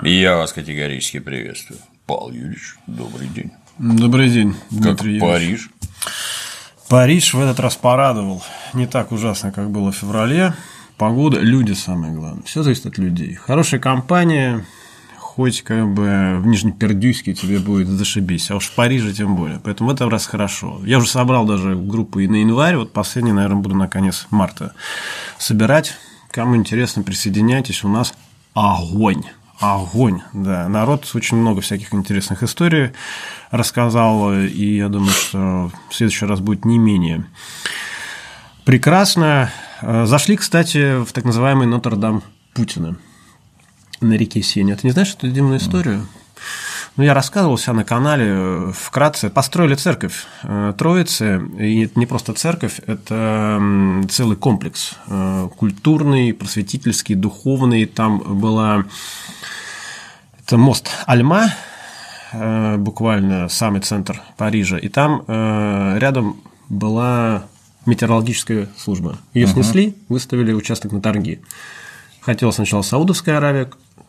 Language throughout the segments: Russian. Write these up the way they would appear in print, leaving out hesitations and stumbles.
Я вас категорически приветствую. Павел Юрьевич, добрый день. Добрый день, Дмитрий Как Юрьевич. Париж? Париж в этот раз порадовал. Не так ужасно, как было в феврале. Погода, люди самое главное. Все зависит от людей. Хорошая компания, хоть как бы в Нижнепердюйске тебе будет зашибись, а уж в Париже тем более. Поэтому в этот раз хорошо. Я уже собрал даже группу и на январь, вот последний, наверное, буду на конец марта собирать. Кому интересно, присоединяйтесь, у нас огонь. Огонь, да. Народ очень много всяких интересных историй рассказал, и я думаю, что в следующий раз будет не менее прекрасно. Зашли, кстати, в так называемый Нотр-Дам Путина на реке Сене. Ты не знаешь эту дивную историю? Ну, я рассказывал себя на канале вкратце. Построили церковь Троицы, и это не просто церковь, это целый комплекс культурный, просветительский, духовный. Там была... Это мост Альма, буквально самый центр Парижа, и там рядом была метеорологическая служба. Ее снесли, выставили участок на торги. Хотела сначала Саудовская Аравия.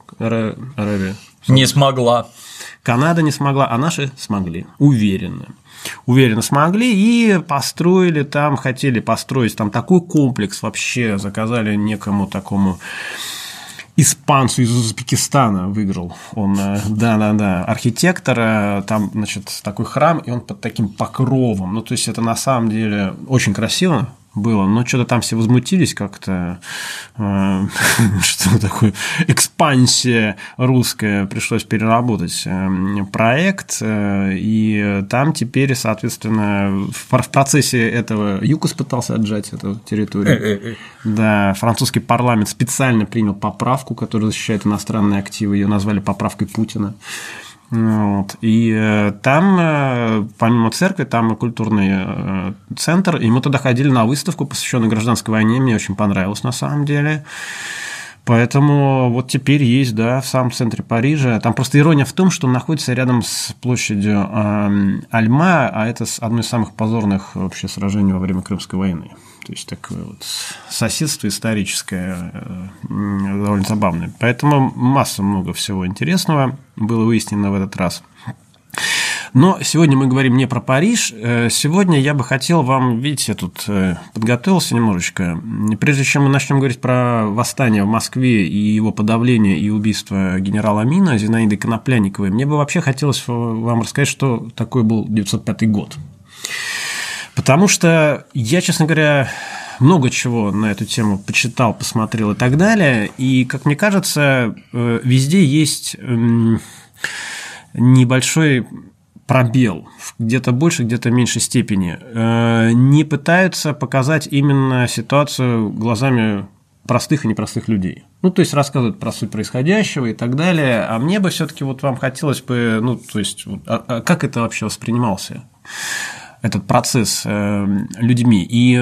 Не смогла. Канада не смогла, а наши смогли. Уверенно смогли и построили там, хотели построить там такой комплекс вообще, заказали некому такому испанцу из Узбекистана, выиграл он, да, архитектора, там, значит, такой храм, и он под таким покровом, ну, то есть, это на самом деле очень красиво было, но что-то там все возмутились как-то, что такое экспансия русская, пришлось переработать проект, и там теперь, соответственно, в процессе этого ЮКОС пытался отжать эту территорию. Да, французский парламент специально принял поправку, которая защищает иностранные активы, ее назвали поправкой Путина. Вот. И там, помимо церкви, там и культурный центр, и мы туда ходили на выставку, посвященную гражданской войне, мне очень понравилось на самом деле. Поэтому вот теперь есть, да, в самом центре Парижа. Там просто ирония в том, что он находится рядом с площадью Альма, а это одно из самых позорных вообще сражений во время Крымской войны. То есть такое вот соседство историческое, довольно забавное. Поэтому много всего интересного было выяснено в этот раз. Но сегодня мы говорим не про Париж. Сегодня я бы хотел вам, видите, я тут подготовился немножечко. Прежде чем мы начнем говорить про восстание в Москве и его подавление и убийство генерала Амина, Зинаиды Конопляниковой, мне бы вообще хотелось вам рассказать, что такое был 1905 год. Потому что я, честно говоря, много чего на эту тему почитал, посмотрел и так далее. И, как мне кажется, везде есть небольшой пробел, где-то больше, где-то в меньшей степени. Не пытаются показать именно ситуацию глазами простых и непростых людей. Ну, то есть, рассказывают про суть происходящего и так далее. А мне бы все-таки вот вам хотелось бы, ну, то есть, как это вообще воспринимался? Этот процесс людьми. И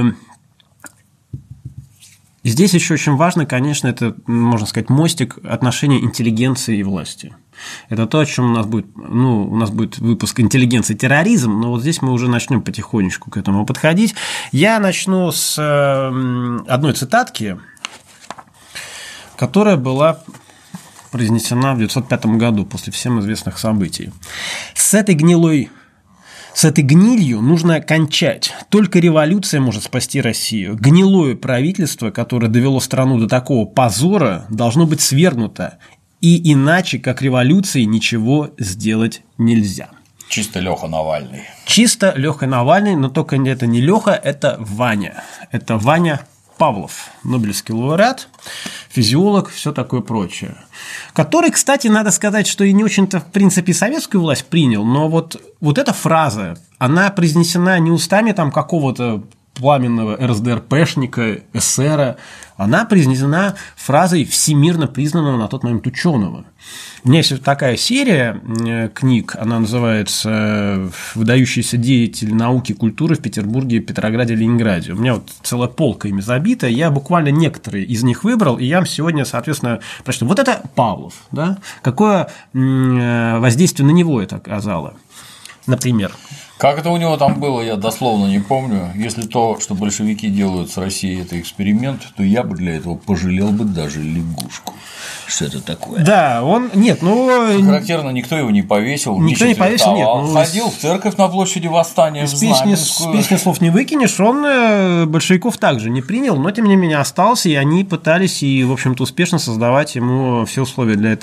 здесь еще очень важно, конечно, это, можно сказать, мостик отношений интеллигенции и власти. Это то, о чем у нас будет, у нас будет выпуск «Интеллигенция и терроризм», но вот здесь мы уже начнем потихонечку к этому подходить. Я начну с одной цитатки, которая была произнесена в 1905 году после всем известных событий. С этой гнилью нужно кончать. Только революция может спасти Россию. Гнилое правительство, которое довело страну до такого позора, должно быть свергнуто. И иначе, как революции, ничего сделать нельзя. Чисто Лёха Навальный. Чисто Лёха Навальный, но только это не Лёха, это Ваня. Это Ваня Павлов, Нобелевский лауреат, физиолог, все такое прочее. Который, кстати, надо сказать, что и не очень-то, в принципе, советскую власть принял, но вот эта фраза, она произнесена не устами там какого-то пламенного РСДРПшника, эсера, она произнесена фразой всемирно признанного на тот момент ученого. У меня есть такая серия книг, она называется «Выдающийся деятель науки и культуры в Петербурге, Петрограде, Ленинграде». У меня вот целая полка ими забита, я буквально некоторые из них выбрал, и я вам сегодня, соответственно, прочту. Вот это Павлов, да? Какое воздействие на него это оказало? Например. Как это у него там было, я дословно не помню. Если то, что большевики делают с Россией, это эксперимент, то я бы для этого пожалел бы даже лягушку. Что это такое? Да, он. Нет, ну. Характерно, никто его не повесил, никто не повесил, нет. Ну, ходил в церковь на площади Восстания, в Знаменскую. С песни слов не выкинешь, он большевиков также не принял, но тем не менее остался, и они пытались и, в общем-то, успешно создавать ему все условия для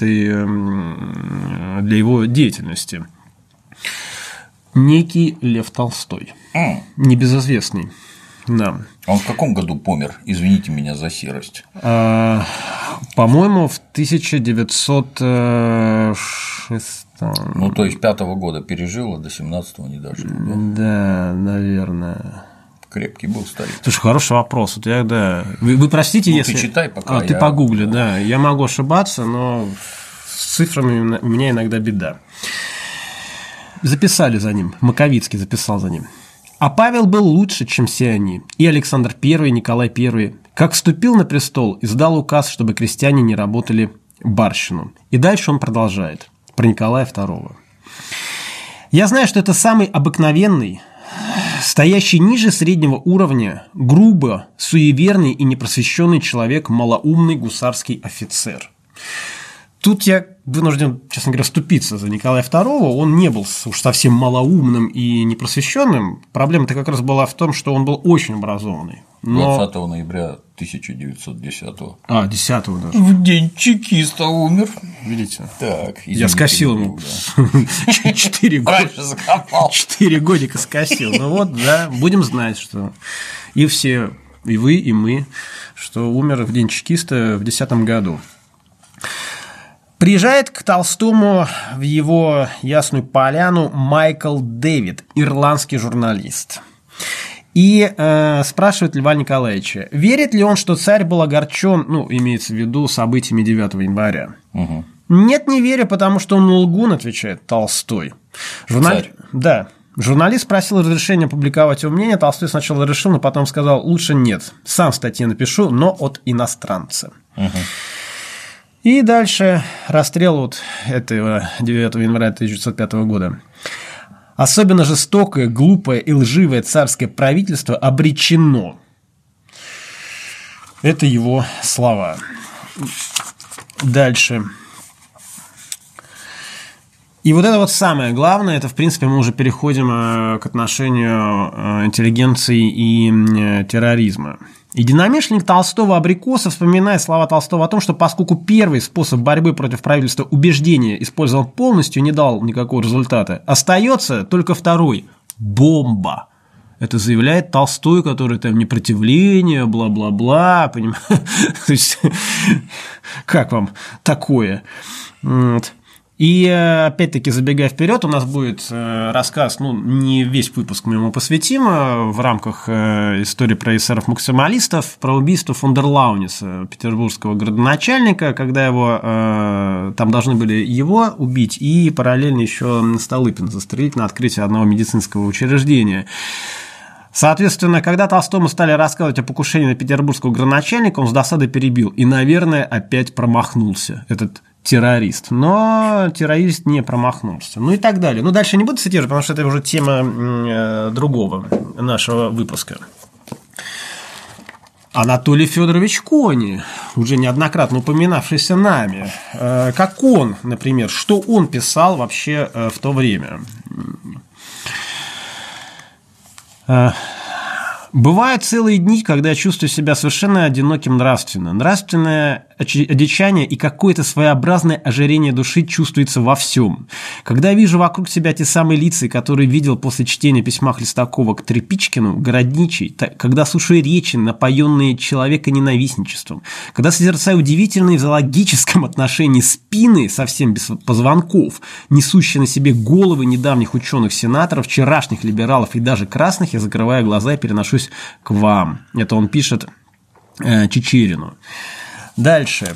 его деятельности. Некий Лев Толстой, небезызвестный. Да. Он в каком году помер? Извините меня за серость. По-моему, в 1906. Ну, то есть 5-го года пережил, а до 17-го не дожил. Да? Да, наверное. Крепкий был старик. Слушай, хороший вопрос. Вот я, да. Вы простите, если. Ты читай пока. Ты погугли, да. Я могу ошибаться, но с цифрами у меня иногда беда. Записали за ним. Маковицкий записал за ним. А Павел был лучше, чем все они. И Александр I, и Николай I. Как вступил на престол, издал указ, чтобы крестьяне не работали барщину. И дальше он продолжает. Про Николая II. Я знаю, что это самый обыкновенный, стоящий ниже среднего уровня, грубо, суеверный и непросвещенный человек, малоумный гусарский офицер. Тут я вынужден, честно говоря, вступиться за Николая II. Он не был уж совсем малоумным и непросвещенным. Проблема-то как раз была в том, что он был очень образованный. 20 ноября 1910-го. 10-го даже. В день чекиста умер. Видите? Так, я скосил ему 4 года. 4 годика скосил. Ну вот, да, будем знать, что и все, и вы, и мы, что умер в день чекиста в 10-м году. Приезжает к Толстому в его Ясную Поляну Майкл Дэвид, ирландский журналист, и спрашивает Льва Николаевича, верит ли он, что царь был огорчен, ну, имеется в виду событиями 9 января. Угу. Нет, не верю, потому что он лгун, отвечает Толстой. Царь? Да. Журналист просил разрешения опубликовать его мнение, Толстой сначала решил, но потом сказал, лучше нет, сам в статье напишу, но от иностранца. Угу. И дальше расстрел вот этого 9 января 1905 года. Особенно жестокое, глупое и лживое царское правительство обречено. Это его слова. Дальше. И вот это вот самое главное, это, в принципе, мы уже переходим к отношению интеллигенции и терроризма. Единомышленник Толстого Абрикоса вспоминает слова Толстого о том, что поскольку первый способ борьбы против правительства убеждения использован полностью, не дал никакого результата, остается только второй – бомба. Это заявляет Толстой, который там непротивление, бла-бла-бла, понимаете? То есть, как вам такое? Вот. И опять-таки, забегая вперед, у нас будет рассказ, ну, не весь выпуск мы ему посвятим, в рамках истории про эсеров-максималистов, про убийство фон дер Лауниса, петербургского градоначальника, когда его, там должны были его убить и параллельно еще Столыпина застрелить на открытии одного медицинского учреждения. Соответственно, когда Толстому стали рассказывать о покушении на петербургского градоначальника, он с досадой перебил и, наверное, опять промахнулся этот террорист. Но террорист не промахнулся. Ну и так далее. Ну, дальше не буду цитировать, потому что это уже тема другого нашего выпуска. Анатолий Федорович Кони, уже неоднократно упоминавшийся нами. Как он, например, что он писал вообще в то время? Бывают целые дни, когда я чувствую себя совершенно одиноким нравственно. Нравственное одичание и какое-то своеобразное ожирение души чувствуется во всем. Когда я вижу вокруг себя те самые лица, которые видел после чтения письма Хлестакова к Тряпичкину, Городничий, когда слушаю речи, напоенные человеконенавистничеством, когда созерцаю удивительные в зоологическом отношении спины, совсем без позвонков, несущие на себе головы недавних ученых-сенаторов, вчерашних либералов и даже красных, я закрываю глаза и переношусь к вам. Это он пишет Чичерину. Дальше.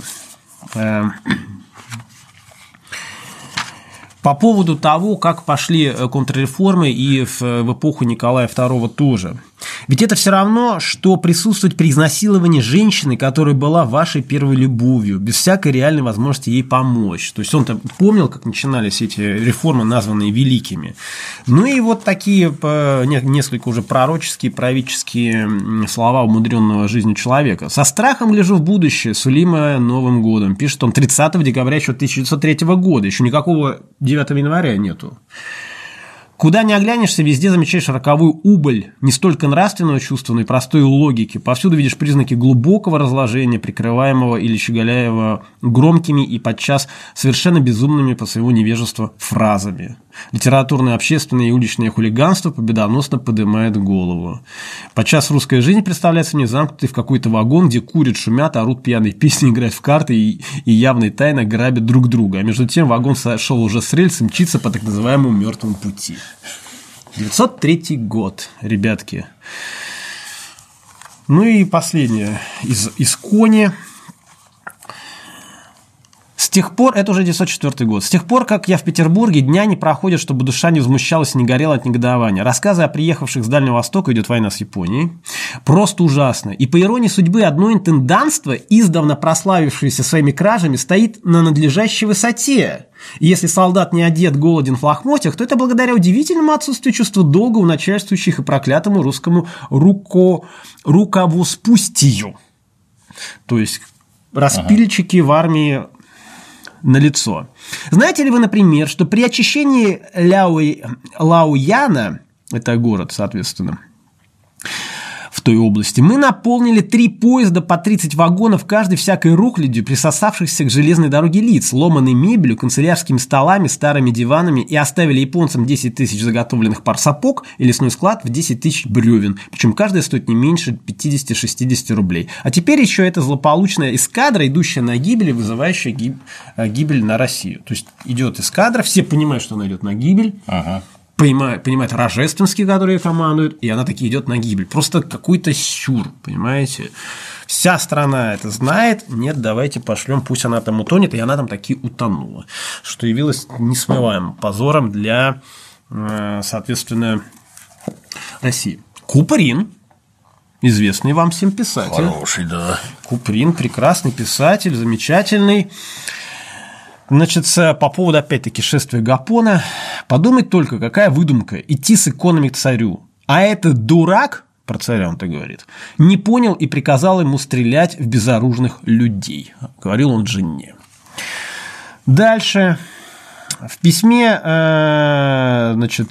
По поводу того, как пошли контрреформы и в эпоху Николая II тоже. Ведь это все равно, что присутствовать при изнасиловании женщины, которая была вашей первой любовью, без всякой реальной возможности ей помочь. То есть он-то помнил, как начинались эти реформы, названные великими. Ну и вот такие несколько уже пророческие, правительские слова умудренного жизнью человека. «Со страхом гляжу в будущее, сулимое Новым годом», пишет он 30 декабря еще 1903 года. Еще никакого 9 января нету. Куда ни оглянешься, везде замечаешь роковую убыль не столько нравственного чувства, но и простой логики. Повсюду видишь признаки глубокого разложения, прикрываемого или щеголяемого громкими и подчас совершенно безумными по своему невежеству фразами. Литературное, общественное и уличное хулиганство победоносно поднимает голову. Подчас русская жизнь представляется мне замкнутой в какой-то вагон, где курят, шумят, орут пьяные песни, играют в карты и явно и тайно грабят друг друга. А между тем вагон сошел уже с рельс и мчится по так называемому мертвому пути. 903 год, ребятки. Ну и последнее из Кони. С тех пор, это уже 904 год, с тех пор, как я в Петербурге, дня не проходит, чтобы душа не возмущалась и не горела от негодования. Рассказы о приехавших с Дальнего Востока, идет война с Японией, просто ужасно. И по иронии судьбы, одно интендантство, издавна прославившееся своими кражами, стоит на надлежащей высоте. И если солдат не одет, голоден в лохмотьях, то это благодаря удивительному отсутствию чувства долга у начальствующих и проклятому русскому руковоспустию. То есть распильчики в армии налицо. Знаете ли вы, например, что при очищении Лаояна, это город, соответственно, в той области, мы наполнили 3 поезда по 30 вагонов, каждый всякой рухлядью, присосавшихся к железной дороге лиц, ломаной мебелью, канцелярскими столами, старыми диванами, и оставили японцам 10 тысяч заготовленных пар сапог и лесной склад в 10 тысяч бревен, причем каждая стоит не меньше 50-60 рублей. А теперь еще эта злополучная эскадра, идущая на гибель и вызывающая гибель на Россию. То есть идет эскадра, все понимают, что она идет на гибель. Понимает Рожественский, который командует, и она таки идет на гибель. Просто какой-то сюр, понимаете? Вся страна это знает. Нет, давайте пошлем, пусть она там утонет, и она там таки утонула. Что явилось несмываемым позором для, соответственно, России. Куприн, известный вам всем писатель. Хороший, да. Куприн, прекрасный писатель, замечательный. Значит, по поводу, опять-таки, шествия Гапона, подумать только, какая выдумка идти с иконами к царю. А этот дурак, про царя он так говорит, не понял и приказал ему стрелять в безоружных людей. Говорил он жене. Дальше. В письме, значит,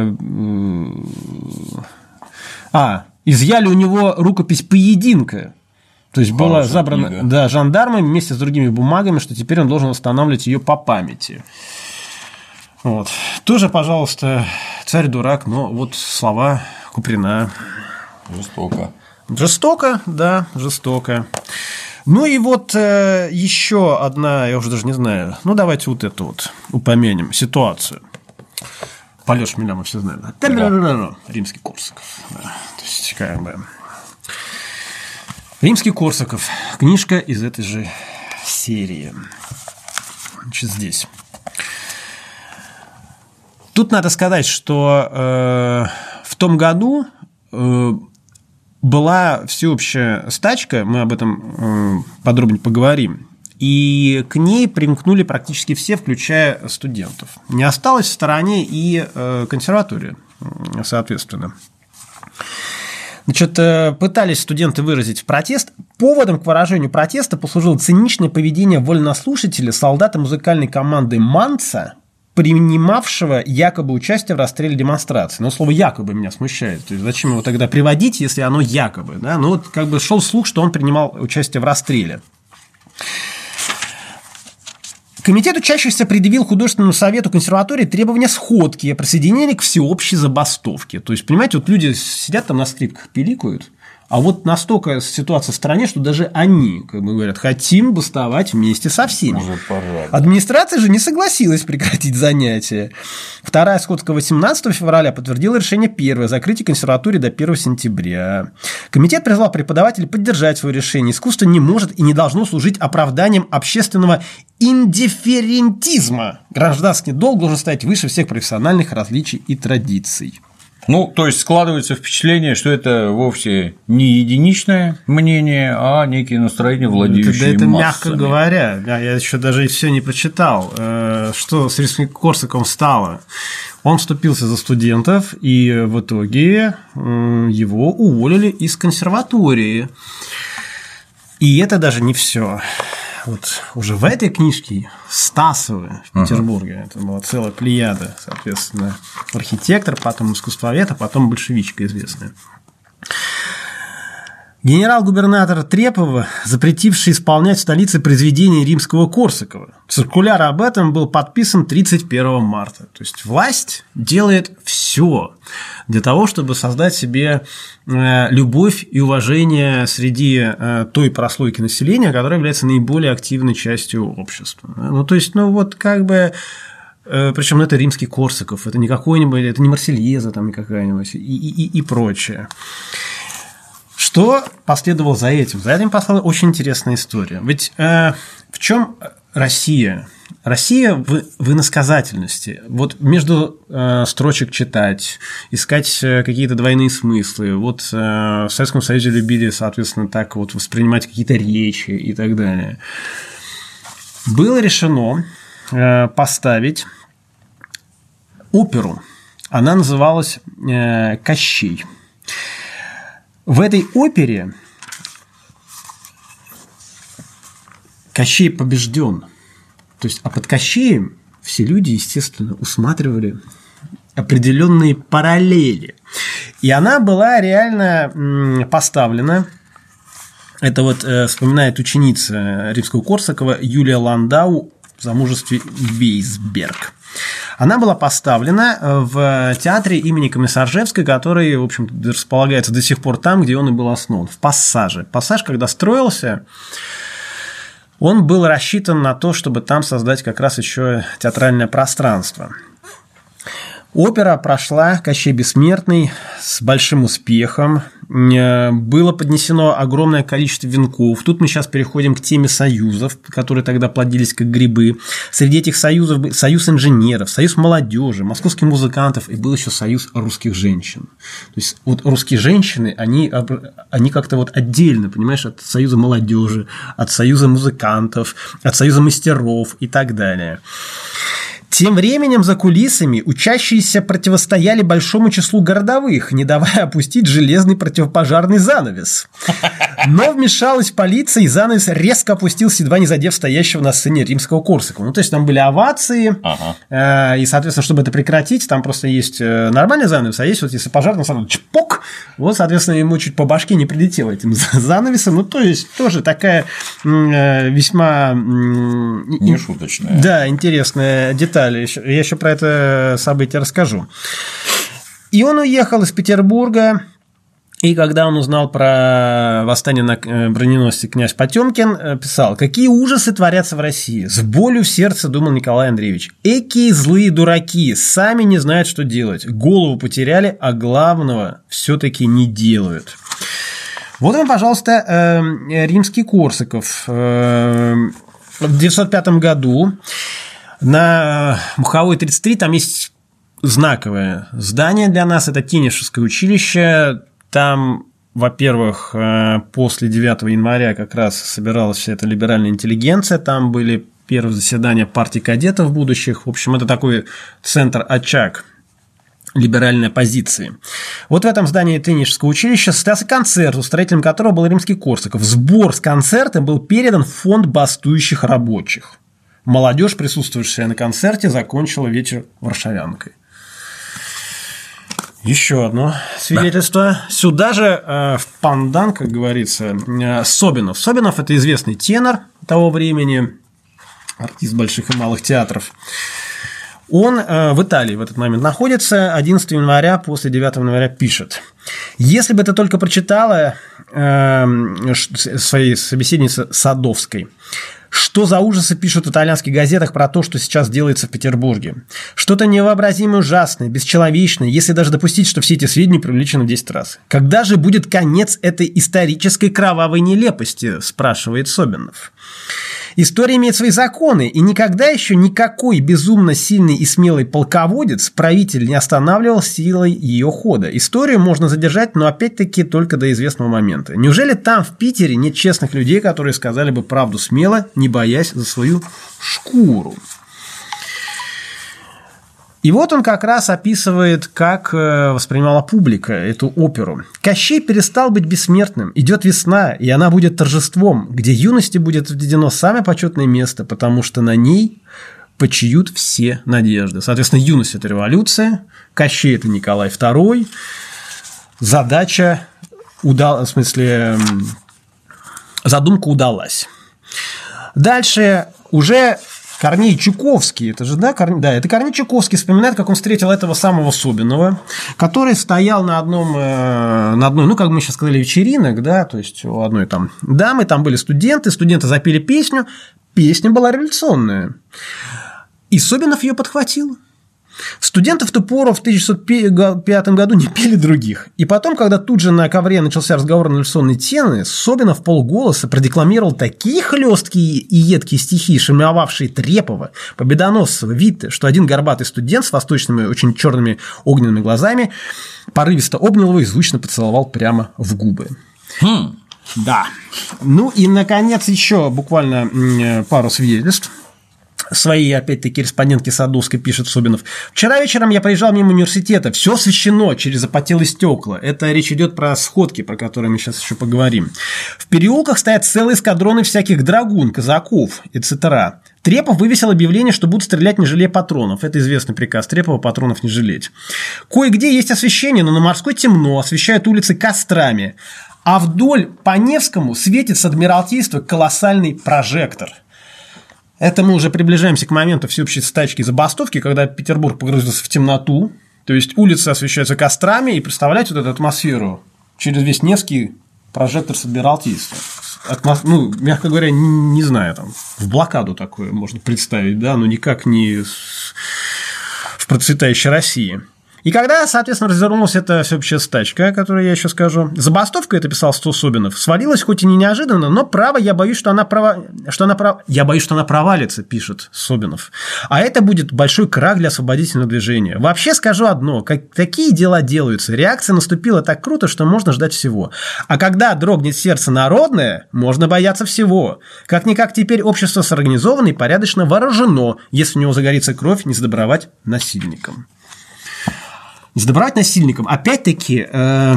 изъяли у него рукопись поединка. То есть была забрана жандармами вместе с другими бумагами, что теперь он должен восстанавливать ее по памяти. Вот. Тоже, пожалуйста, царь-дурак, но вот слова Куприна. Жестоко. Жестоко, да, жестоко. Ну и вот еще одна, я уже даже не знаю, ну давайте вот эту вот упомянем ситуацию. Полет шмеля мы все знаем. Да. Римский-Корсаков. Да. То есть, как бы... Римский-Корсаков. Книжка из этой же серии. Значит, здесь. Тут надо сказать, что в том году была всеобщая стачка, мы об этом подробнее поговорим, и к ней примкнули практически все, включая студентов. Не осталось в стороне и консерватория, соответственно. Значит, пытались студенты выразить протест. Поводом к выражению протеста послужило циничное поведение вольнослушателя, солдата музыкальной команды Манца, принимавшего якобы участие в расстреле демонстрации. Но слово «якобы» меня смущает. То есть, зачем его тогда приводить, если оно якобы? Да? Ну, вот как бы шел слух, что он принимал участие в расстреле. Комитет учащихся предъявил художественному совету консерватории требования сходки о присоединении к всеобщей забастовке. То есть, понимаете, вот люди сидят там на скрипках, пиликают, а вот настолько ситуация в стране, что даже они, как бы говорят, хотим бастовать вместе со всеми. Уже пора. Администрация же не согласилась прекратить занятия. Вторая сходка 18 февраля подтвердила решение первое – закрытие консерватории до 1 сентября. Комитет призвал преподавателей поддержать свое решение. Искусство не может и не должно служить оправданием общественного индифферентизма. Гражданский долг должен стоять выше всех профессиональных различий и традиций. Ну, то есть складывается впечатление, что это вовсе не единичное мнение, а некие настроения, владеющие это массами. Мягко говоря, я еще даже все не прочитал, что с Римским-Корсаковым стало. Он вступился за студентов, и в итоге его уволили из консерватории. И это даже не все. Вот уже в этой книжке Стасовы в Петербурге, это была целая плеяда, соответственно, архитектор, потом искусствовед, а потом большевичка известная. Генерал-губернатор Трепова, запретивший исполнять в столице произведения Римского-Корсакова. Циркуляр об этом был подписан 31 марта. То есть власть делает все для того, чтобы создать себе любовь и уважение среди той прослойки населения, которая является наиболее активной частью общества. Ну, то есть, причем это римский Корсаков, это не какой-нибудь, это не Марсельеза там какая-нибудь и прочее. Что последовало за этим? За этим последовала очень интересная история. Ведь в чем Россия? Россия в иносказательности. Вот между строчек читать, искать какие-то двойные смыслы. Вот в Советском Союзе любили, соответственно, так вот воспринимать какие-то речи и так далее. Было решено поставить оперу. Она называлась «Кощей». В этой опере Кощей побежден. То есть, а под Кощеем все люди, естественно, усматривали определенные параллели. И она была реально поставлена. Это вот вспоминает ученица Римского-Корсакова Юлия Ландау в замужестве Вейсберг. Она была поставлена в театре имени Комиссаржевской, который, в общем, располагается до сих пор там, где он и был основан, в Пассаже. Пассаж, когда строился, он был рассчитан на то, чтобы там создать как раз еще театральное пространство. Опера прошла «Кощей Бессмертный» с большим успехом. Было поднесено огромное количество венков. Тут мы сейчас переходим к теме союзов, которые тогда плодились как грибы. Среди этих союзов был союз инженеров, союз молодежи, московских музыкантов, и был еще союз русских женщин. То есть вот русские женщины, они как-то вот отдельно, понимаешь, от союза молодежи, от союза музыкантов, от союза мастеров и так далее. Тем временем за кулисами учащиеся противостояли большому числу городовых, не давая опустить железный противопожарный занавес. Но вмешалась полиция, и занавес резко опустился, едва не задев стоящего на сцене Римского-Корсакова. Ну, то есть, там были овации, и, соответственно, чтобы это прекратить, там просто есть нормальный занавес, а есть вот если пожарный занавес, чпок, вот, соответственно, ему чуть по башке не прилетело этим занавесом. Ну, то есть, тоже такая весьма... Нешуточная. Да, интересная деталь. Я еще про это событие расскажу. И он уехал из Петербурга, и когда он узнал про восстание на броненосце князь Потемкин, писал: «Какие ужасы творятся в России! С болью в сердце думал Николай Андреевич. Экие злые дураки, сами не знают, что делать. Голову потеряли, а главного все-таки не делают». Вот он, пожалуйста, римский Корсаков. В 1905 году на Муховой 33 там есть знаковое здание для нас, это Тенишевское училище. Там, во-первых, после 9 января как раз собиралась вся эта либеральная интеллигенция, там были первые заседания партий кадетов будущих. В общем, это такой центр-очаг либеральной оппозиции. Вот в этом здании Тенишевского училища состоялся концерт, устроителем которого был римский Корсаков. Сбор с концерта был передан в фонд бастующих рабочих. Молодежь, присутствующая на концерте, закончила вечер варшавянкой. Еще одно свидетельство. Да. Сюда же в пандан, как говорится, Собинов. Собинов – это известный тенор того времени, артист больших и малых театров. Он в Италии в этот момент находится, 11 января, после 9 января пишет: «Если бы ты только прочитала своей собеседнице Садовской, что за ужасы пишут в итальянских газетах про то, что сейчас делается в Петербурге. Что-то невообразимо ужасное, бесчеловечное, если даже допустить, что все эти сведения преувеличены в 10 раз. Когда же будет конец этой исторической кровавой нелепости?» – спрашивает Собинов. История имеет свои законы, и никогда еще никакой безумно сильный и смелый полководец, правитель не останавливал силой ее хода. Историю можно задержать, но опять-таки только до известного момента. Неужели там, в Питере, нет честных людей, которые сказали бы правду смело, не боясь за свою шкуру? И вот он как раз описывает, как воспринимала публика эту оперу. «Кощей перестал быть бессмертным. Идет весна, и она будет торжеством, где юности будет отведено самое почетное место, потому что на ней почиют все надежды». Соответственно, юность – это революция, Кощей – это Николай II. Задача, задумка удалась. Дальше уже Корней Чуковский, это же, это Корней Чуковский вспоминает, как он встретил этого самого Собинова, который стоял на одной, ну, как мы сейчас сказали, вечеринок, да, то есть у одной там дамы, там были студенты запели песню, песня была революционная, и Собинов ее подхватил. Студенты в ту пору, в 1905 году, не пели других. И потом, когда тут же на ковре начался разговор на революционные темы, Собинов в полголоса продекламировал такие хлесткие и едкие стихи, шельмовавшие Трепова, Победоносцева, Витте, что один горбатый студент с восточными, очень черными огненными глазами порывисто обнял его и звучно поцеловал прямо в губы. Да. Ну и, наконец, еще буквально пару свидетельств. Свои, опять-таки, респондентки Садовской пишет Собинов. «Вчера вечером я проезжал мимо университета. Все освещено через запотелые стекла». Это речь идет про сходки, про которые мы сейчас еще поговорим. «В переулках стоят целые эскадроны всяких драгун, казаков, etc. Трепов вывесил объявление, что будут стрелять, не жалея патронов. Это известный приказ Трепова – патронов не жалеть. Кое-где есть освещение, но на Морской темно, освещают улицы кострами. А вдоль по Невскому светит с Адмиралтейства колоссальный прожектор». Это мы уже приближаемся к моменту всеобщей стачки и забастовки, когда Петербург погрузился в темноту, то есть улицы освещаются кострами, и представляете вот эту атмосферу через весь Невский прожектор с Адмиралтейства. Ну, мягко говоря, не знаю, там, в блокаду такое можно представить, да, но никак не в процветающей России. И когда, соответственно, развернулась эта всеобщая стачка, о которой я еще скажу, забастовка, это писал Собинов, свалилась хоть и не неожиданно, но я боюсь, что она провалится, пишет Собинов. А это будет большой крах для освободительного движения. Вообще скажу одно, такие дела делаются, реакция наступила так круто, что можно ждать всего. А когда дрогнет сердце народное, можно бояться всего. Как-никак теперь общество сорганизовано и порядочно вооружено, если у него загорится кровь, не сдобровать насильникам. Сдобровать насильникам. Опять-таки,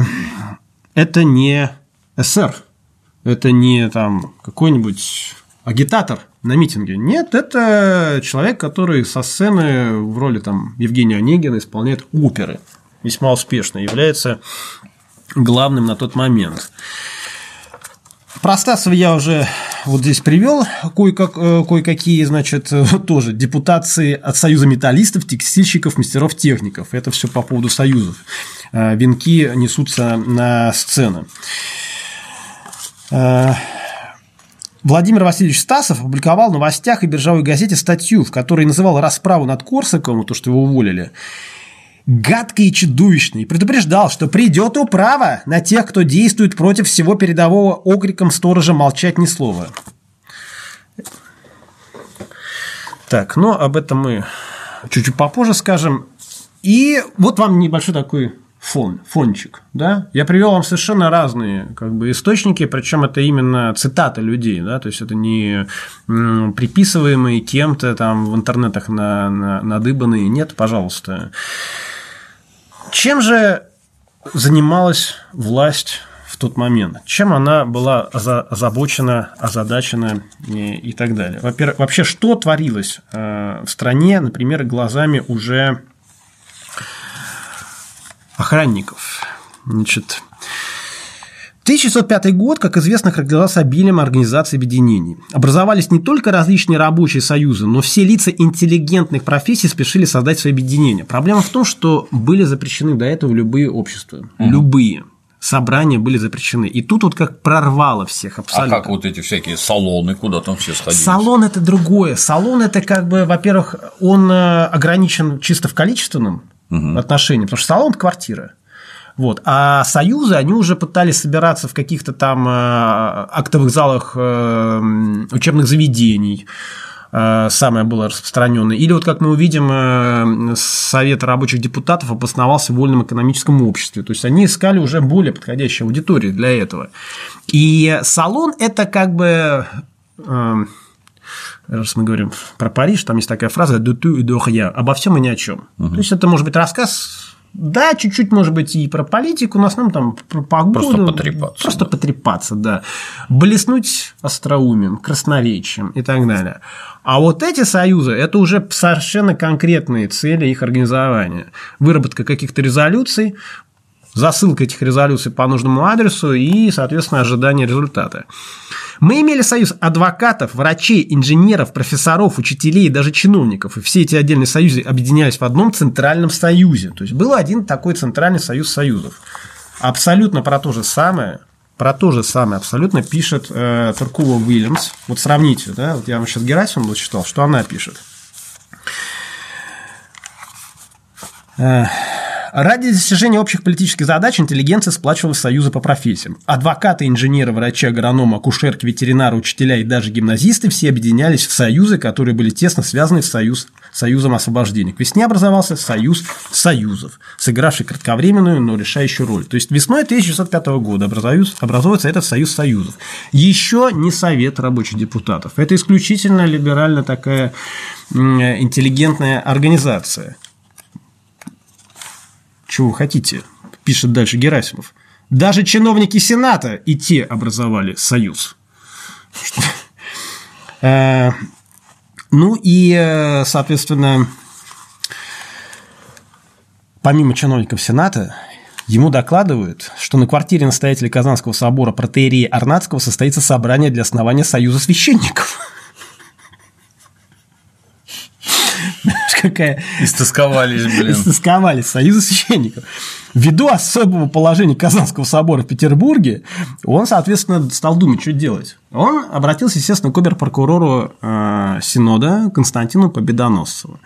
это не эсер, это не там какой-нибудь агитатор на митинге. Нет, это человек, который со сцены в роли там Евгения Онегина исполняет оперы. Весьма успешно, является главным на тот момент. Про Стасова я уже вот здесь привел кое-какие, значит, тоже депутации от Союза металлистов, текстильщиков, мастеров, техников. Это все по поводу союзов. Венки несутся на сцену. Владимир Васильевич Стасов опубликовал в «Новостях» и «Биржевой газете» статью, в которой называл расправу над Корсаковым, то, что его уволили, гадкой и чудовищной, и предупреждал, что придет управа на тех, кто действует против всего передового, окриком сторожа молчать ни слова. Так, но об этом мы чуть-чуть попозже скажем. И вот вам небольшой такой фончик. Да? Я привел вам совершенно разные источники, причем это именно цитаты людей, да? То есть это не приписываемые кем-то там в интернетах надыбанные. Нет, пожалуйста. Чем же занималась власть в тот момент? Чем она была озабочена, озадачена и так далее? Во-первых, вообще, что творилось в стране, например, глазами уже охранников? Значит, 1905 год, как известно, характеризовался обилием организаций и объединений. Образовались не только различные рабочие союзы, но все лица интеллигентных профессий спешили создать свои объединения. Проблема в том, что были запрещены до этого любые общества. Любые. Собрания были запрещены. И тут вот как прорвало всех абсолютно. А как вот эти всякие салоны, куда там все сходились? Салон – это другое. Салон – это во-первых, он ограничен чисто в количественном отношении, потому что салон – это квартира. Вот. А союзы, они уже пытались собираться в каких-то там актовых залах учебных заведений. Самое было распространенное. Или вот как мы увидим, Совет рабочих депутатов обосновался в вольном экономическом обществе. То есть они искали уже более подходящую аудиторию для этого. И салон – это как бы… Раз мы говорим про Париж, там есть такая фраза «de tout et de rien» – обо всем и ни о чем. То есть это может быть рассказ, да, чуть-чуть, может быть, и про политику, но в основном там про погоду. Просто потрепаться, да. Блеснуть остроумием, красноречием и так далее. А вот эти союзы – это уже совершенно конкретные цели их организования. Выработка каких-то резолюций, засылка этих резолюций по нужному адресу и, соответственно, ожидание результата. Мы имели союз адвокатов, врачей, инженеров, профессоров, учителей и даже чиновников. И все эти отдельные союзы объединялись в одном центральном союзе. То есть был один такой центральный союз союзов. Абсолютно про то же самое абсолютно пишет Туркова Уильямс. Вот сравните, да, вот я вам сейчас Герасимову читал, что она пишет. Ради достижения общих политических задач интеллигенция сплачивалась в союзы по профессиям. Адвокаты, инженеры, врачи, агрономы, акушерки, ветеринары, учителя и даже гимназисты все объединялись в союзы, которые были тесно связаны с союзом освобождения. К весне образовался союз союзов, сыгравший кратковременную, но решающую роль. То есть весной 1905 года образуется этот союз союзов. Еще не Совет рабочих депутатов. Это исключительно либеральная такая интеллигентная организация. Чего вы хотите, пишет дальше Герасимов. Даже чиновники Сената и те образовали союз. Ну и, соответственно, помимо чиновников Сената, ему докладывают, что на квартире настоятеля Казанского собора протоиерея Арнатского состоится собрание для основания союза священников. Какая... Истосковались союза священников. Ввиду особого положения Казанского собора в Петербурге, он, соответственно, стал думать, что делать. Он обратился, естественно, к обер-прокурору Синода Константину Победоносцеву.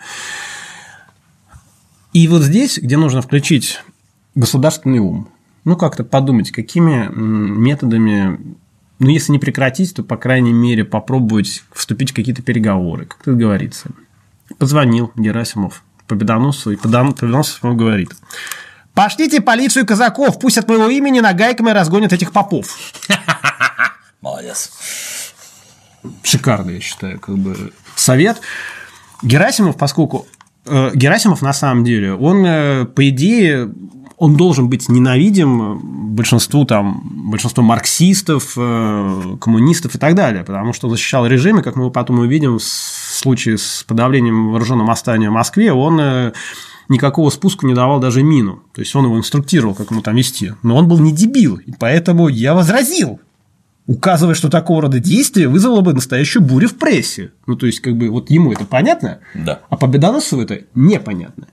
И вот здесь, где нужно включить государственный ум, ну, как-то подумать, какими методами, ну, если не прекратить, то, по крайней мере, попробовать вступить в какие-то переговоры, как это говорится. Позвонил Герасимов Победоносцеву, и Победоносцев ему говорит: пошлите полицию казаков, пусть от моего имени нагайками разгонят этих попов. Молодец. Шикарный, я считаю, как бы совет. Герасимов, поскольку Герасимов на самом деле, он, по идее, он должен быть ненавидим большинству марксистов, коммунистов и так далее, потому что он защищал режимы, как мы потом увидим в случае с подавлением вооруженного восстания в Москве, он никакого спуска не давал даже мину, то есть он его инструктировал, как ему там вести, но он был не дебил, и поэтому я возразил, указывая, что такого рода действие вызвало бы настоящую бурю в прессе. Ну, то есть, как бы, вот ему это понятно, да. А Победоносцеву это непонятно.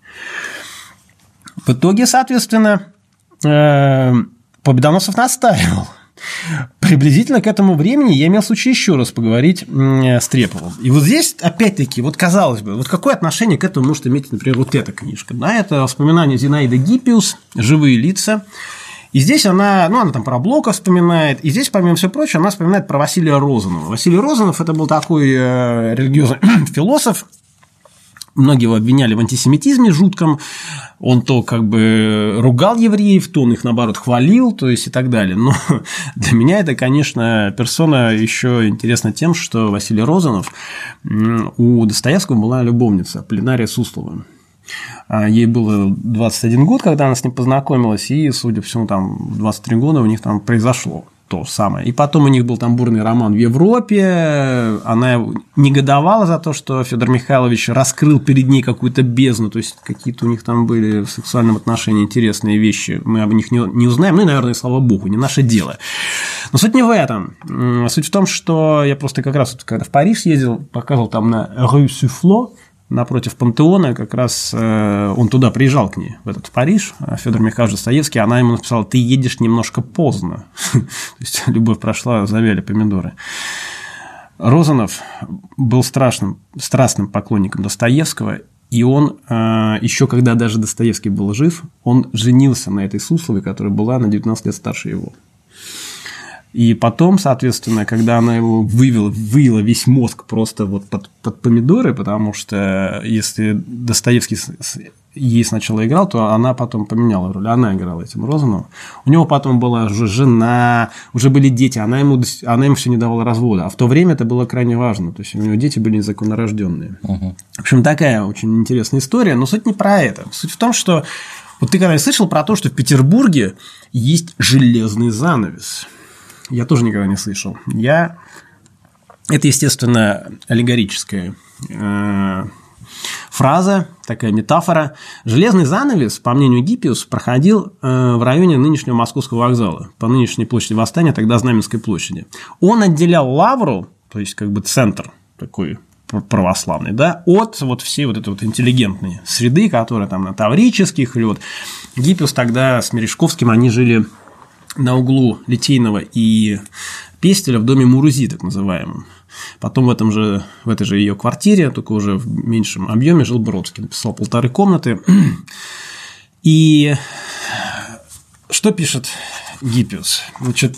В итоге, соответственно, Победоносцев настаивал. Приблизительно к этому времени я имел случай еще раз поговорить с Треповым. И вот здесь, опять-таки, вот казалось бы, вот какое отношение к этому может иметь, например, вот эта книжка? Да, это воспоминания Зинаиды Гиппиус «Живые лица». И здесь она там про Блока вспоминает, и здесь, помимо всего прочего, она вспоминает про Василия Розанова. Василий Розанов – это был такой религиозный философ. Многие его обвиняли в антисемитизме жутком, он то как бы ругал евреев, то он их, наоборот, хвалил, то есть и так далее. Но для меня это, конечно, персона еще интересна тем, что Василий Розанов, у Достоевского была любовница Полинария Суслова. Ей было 21 год, когда она с ним познакомилась, и, судя по всему, там в 23 года у них там произошло то самое. И потом у них был там бурный роман в Европе, она негодовала за то, что Федор Михайлович раскрыл перед ней какую-то бездну, то есть какие-то у них там были в сексуальном отношении интересные вещи, мы об них не узнаем, ну и, наверное, слава богу, не наше дело. Но суть не в этом. Суть в том, что я просто как раз, когда в Париж ездил, показывал там на Rue Суфло, напротив Пантеона, как раз он туда приезжал к ней, в Париж, Федор Михайлович Достоевский, она ему написала: ты едешь немножко поздно. То есть любовь прошла, завяли помидоры. Розанов был страстным поклонником Достоевского, И он, еще когда даже Достоевский был жив, он женился на этой Сусловой, которая была на 19 лет старше его. И потом, соответственно, когда она его выила весь мозг просто вот под помидоры, потому что если Достоевский ей сначала играл, то она потом поменяла роль, она играла этим Розановым. У него потом была уже жена, уже были дети, она ему все не давала развода. А в то время это было крайне важно, то есть у него дети были незаконно рожденные. В общем, такая очень интересная история, но суть не про это. Суть в том, что вот ты когда-нибудь слышал про то, что в Петербурге есть железный занавес? Я тоже никогда не слышал. Это, естественно, аллегорическая фраза, такая метафора. Железный занавес, по мнению Гиппиуса, проходил в районе нынешнего Московского вокзала, по нынешней площади Восстания, тогда Знаменской площади. Он отделял Лавру, то есть как бы центр такой православный, да, от вот всей вот этой вот интеллигентной среды, которая там на Таврических, или вот Гиппиус тогда с Мережковским, они жили на углу Литейного и Пестеля в доме Мурузи, так называемом. Потом в этой же ее квартире, только уже в меньшем объеме, жил Бродский. Написал 1,5 комнаты. И что пишет Гиппиус? Значит,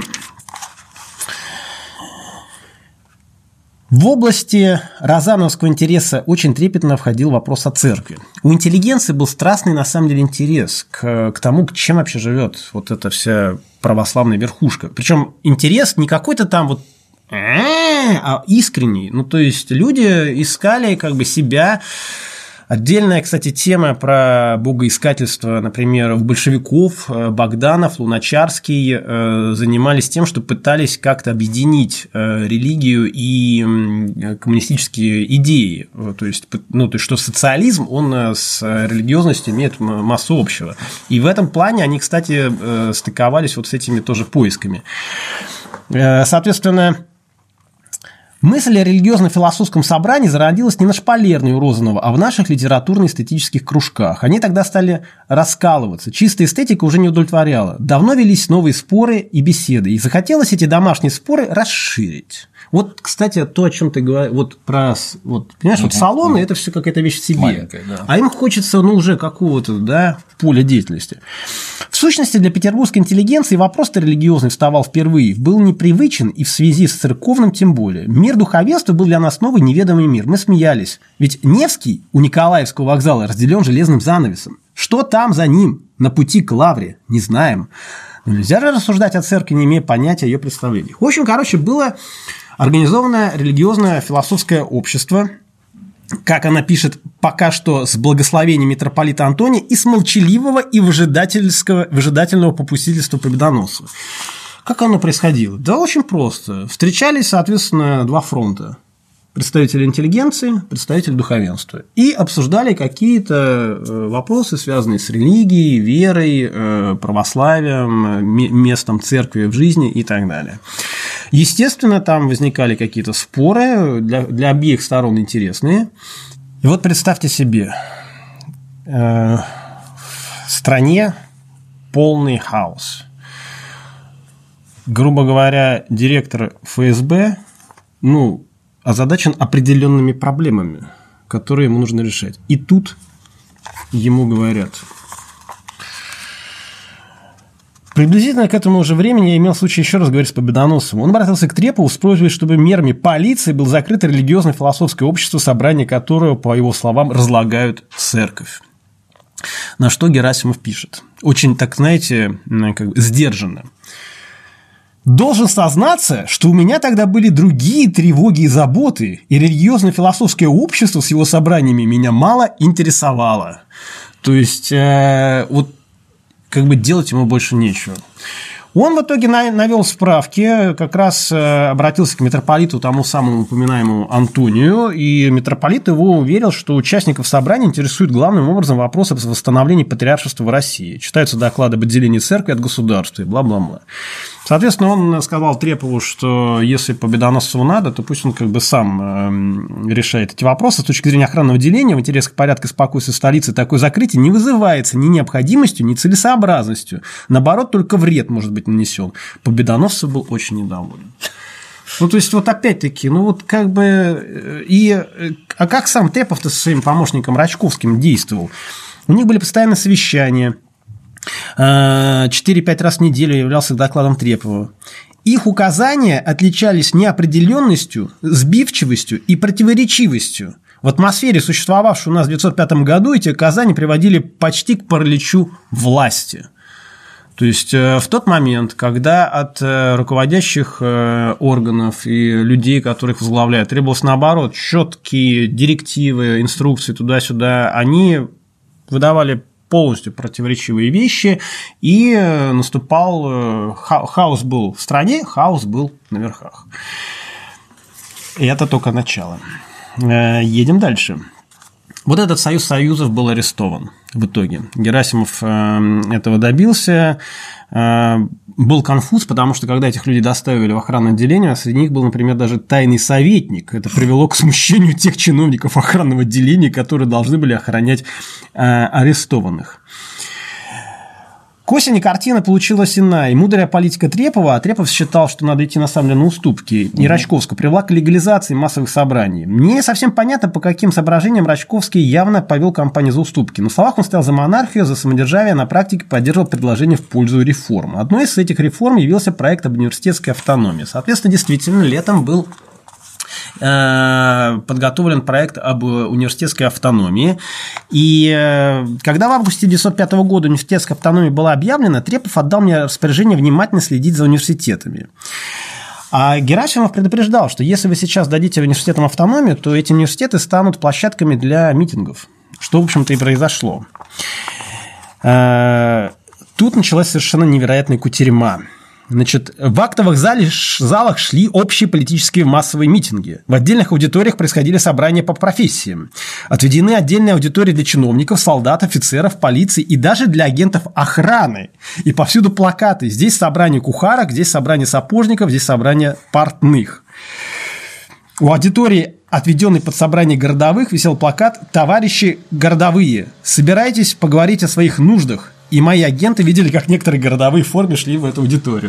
в области розановского интереса очень трепетно входил вопрос о церкви. У интеллигенции был страстный, на самом деле, интерес к тому, чем вообще живет вот эта вся православная верхушка. Причем интерес не какой-то там вот а искренний. Ну, то есть люди искали как бы себя. Отдельная, кстати, тема про богоискательство, например, у большевиков Богданов, Луначарский занимались тем, что пытались как-то объединить религию и коммунистические идеи. То есть, что социализм, он с религиозностью имеет массу общего. И в этом плане они, кстати, стыковались вот с этими тоже поисками. Соответственно, мысль о религиозно-философском собрании зародилась не на Шпалерной у Розанова, а в наших литературно-эстетических кружках. Они тогда стали раскалываться. Чистая эстетика уже не удовлетворяла. Давно велись новые споры и беседы. И захотелось эти домашние споры расширить. Вот, кстати, то, о чем ты говоришь, понимаешь, вот салоны – это все какая-то вещь в себе. Маленькая, да. А им хочется, уже какого-то, да, поля деятельности. В сущности, для петербургской интеллигенции вопрос-то религиозный вставал впервые, был непривычен и в связи с церковным тем более. Мир духовенства был для нас новый неведомый мир. Мы смеялись. Ведь Невский у Николаевского вокзала разделен железным занавесом. Что там за ним, на пути к Лавре, не знаем. Но нельзя же рассуждать о церкви, не имея понятия о ее представлениях. В общем, было организованное религиозное философское общество, как она пишет, пока что с благословения митрополита Антония и с молчаливого и выжидательного попустительства победоносцев. Как оно происходило? Да очень просто. Встречались, соответственно, два фронта. Представители интеллигенции, представители духовенства. И обсуждали какие-то вопросы, связанные с религией, верой, православием, местом церкви в жизни и так далее. Естественно, там возникали какие-то споры, для обеих сторон интересные. И вот представьте себе, в стране полный хаос. Грубо говоря, директор ФСБ, озадачен определенными проблемами, которые ему нужно решать. И тут ему говорят. Приблизительно к этому же времени я имел случай еще раз говорить с Победоносцем. Он обратился к Трепову с просьбой, чтобы мерами полиции было закрыто религиозно-философское общество, собрание которого, по его словам, разлагают церковь. На что Герасимов пишет. Очень, так знаете, сдержанно. Должен сознаться, что у меня тогда были другие тревоги и заботы, и религиозно-философское общество с его собраниями меня мало интересовало. То есть, делать ему больше нечего. Он в итоге навел справки, как раз обратился к митрополиту, тому самому упоминаемому Антонию, и митрополит его уверил, что участников собрания интересует главным образом вопросы восстановления патриаршества в России. Читаются доклады об отделении церкви от государства и бла-бла-бла. Соответственно, он сказал Трепову, что если Победоносцеву надо, то пусть он сам решает эти вопросы. С точки зрения охранного деления в интересах порядка и спокойствия столицы такое закрытие не вызывается ни необходимостью, ни целесообразностью. Наоборот, только вред может быть нанесен. Победоносцев был очень недоволен. Ну, то есть, вот опять-таки, ну, вот как бы… А как сам Трепов-то со своим помощником Рачковским действовал? У них были постоянные совещания. 4-5 раз в неделю являлся докладом Трепова. Их указания отличались неопределенностью, сбивчивостью и противоречивостью. В атмосфере, существовавшей у нас в 1905 году, эти указания приводили почти к параличу власти. То есть, в тот момент, когда от руководящих органов и людей, которых возглавляют, требовалось, наоборот, четкие директивы, инструкции туда-сюда, они выдавали полностью противоречивые вещи, и наступал хаос был в стране, хаос был на верхах. И это только начало. Едем дальше. Вот этот союз союзов был арестован в итоге. Герасимов этого добился. Был конфуз, потому что когда этих людей доставили в охранное отделение, среди них был, например, даже тайный советник. Это привело к смущению тех чиновников охранного отделения, которые должны были охранять арестованных. К осени картина получилась иная. И мудрая политика Трепова, а Трепов считал, что надо идти на самом деле на уступки, и Рачковского привела к легализации массовых собраний. Мне не совсем понятно, по каким соображениям Рачковский явно повел кампанию за уступки. На словах он стоял за монархию, за самодержавие, а на практике поддерживал предложения в пользу реформ. Одной из этих реформ явился проект об университетской автономии. Соответственно, действительно, летом был подготовлен проект об университетской автономии. И когда в августе 1905 года университетская автономия была объявлена, Трепов отдал мне распоряжение внимательно следить за университетами. А Герасимов предупреждал, что если вы сейчас дадите университетам автономию, то эти университеты станут площадками для митингов, что, в общем-то, и произошло. Тут началась совершенно невероятная кутерьма. Значит, в актовых залах шли общие политические массовые митинги. В отдельных аудиториях происходили собрания по профессиям. Отведены отдельные аудитории для чиновников, солдат, офицеров, полиции и даже для агентов охраны. И повсюду плакаты. Здесь собрание кухарок, здесь собрание сапожников, здесь собрание портных. У аудитории, отведенной под собрание городовых, висел плакат «Товарищи городовые, собирайтесь поговорить о своих нуждах». И мои агенты видели, как некоторые городовые в форме шли в эту аудиторию.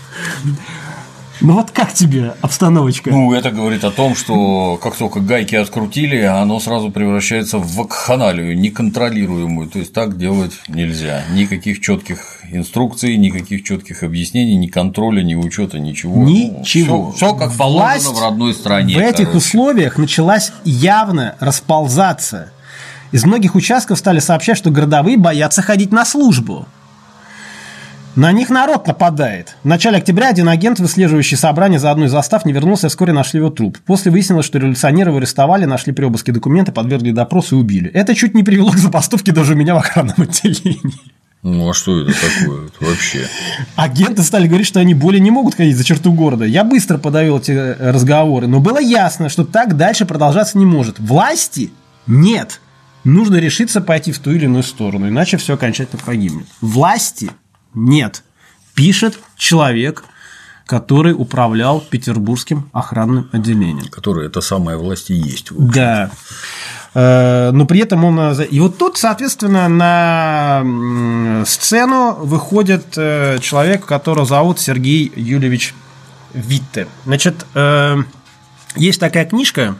Ну вот как тебе обстановочка? Ну, это говорит о том, что как только гайки открутили, оно сразу превращается в вакханалию, неконтролируемую. То есть так делать нельзя. Никаких четких инструкций, никаких четких объяснений, ни контроля, ни учета, ничего. Ничего. Все как положено в родной стране. В этих условиях началась явно расползаться. Из многих участков стали сообщать, что городовые боятся ходить на службу. На них народ нападает. В начале октября один агент, выслеживающий собрание за одной из застав, не вернулся, и вскоре нашли его труп. После выяснилось, что революционеры арестовали, нашли при обыске документы, подвергли допросу и убили. Это чуть не привело к забастовке даже у меня в охранном отделении. Ну, а что это такое вообще? Агенты стали говорить, что они более не могут ходить за черту города. Я быстро подавил эти разговоры, но было ясно, что так дальше продолжаться не может. Власти нет. Нужно решиться пойти в ту или иную сторону, иначе все окончательно погибнет. Власти нет. Пишет человек, который управлял Петербургским охранным отделением. Который это самая власть и есть. Да. Но при этом он… И вот тут, соответственно, на сцену выходит человек, которого зовут Сергей Юльевич Витте. Значит, есть такая книжка…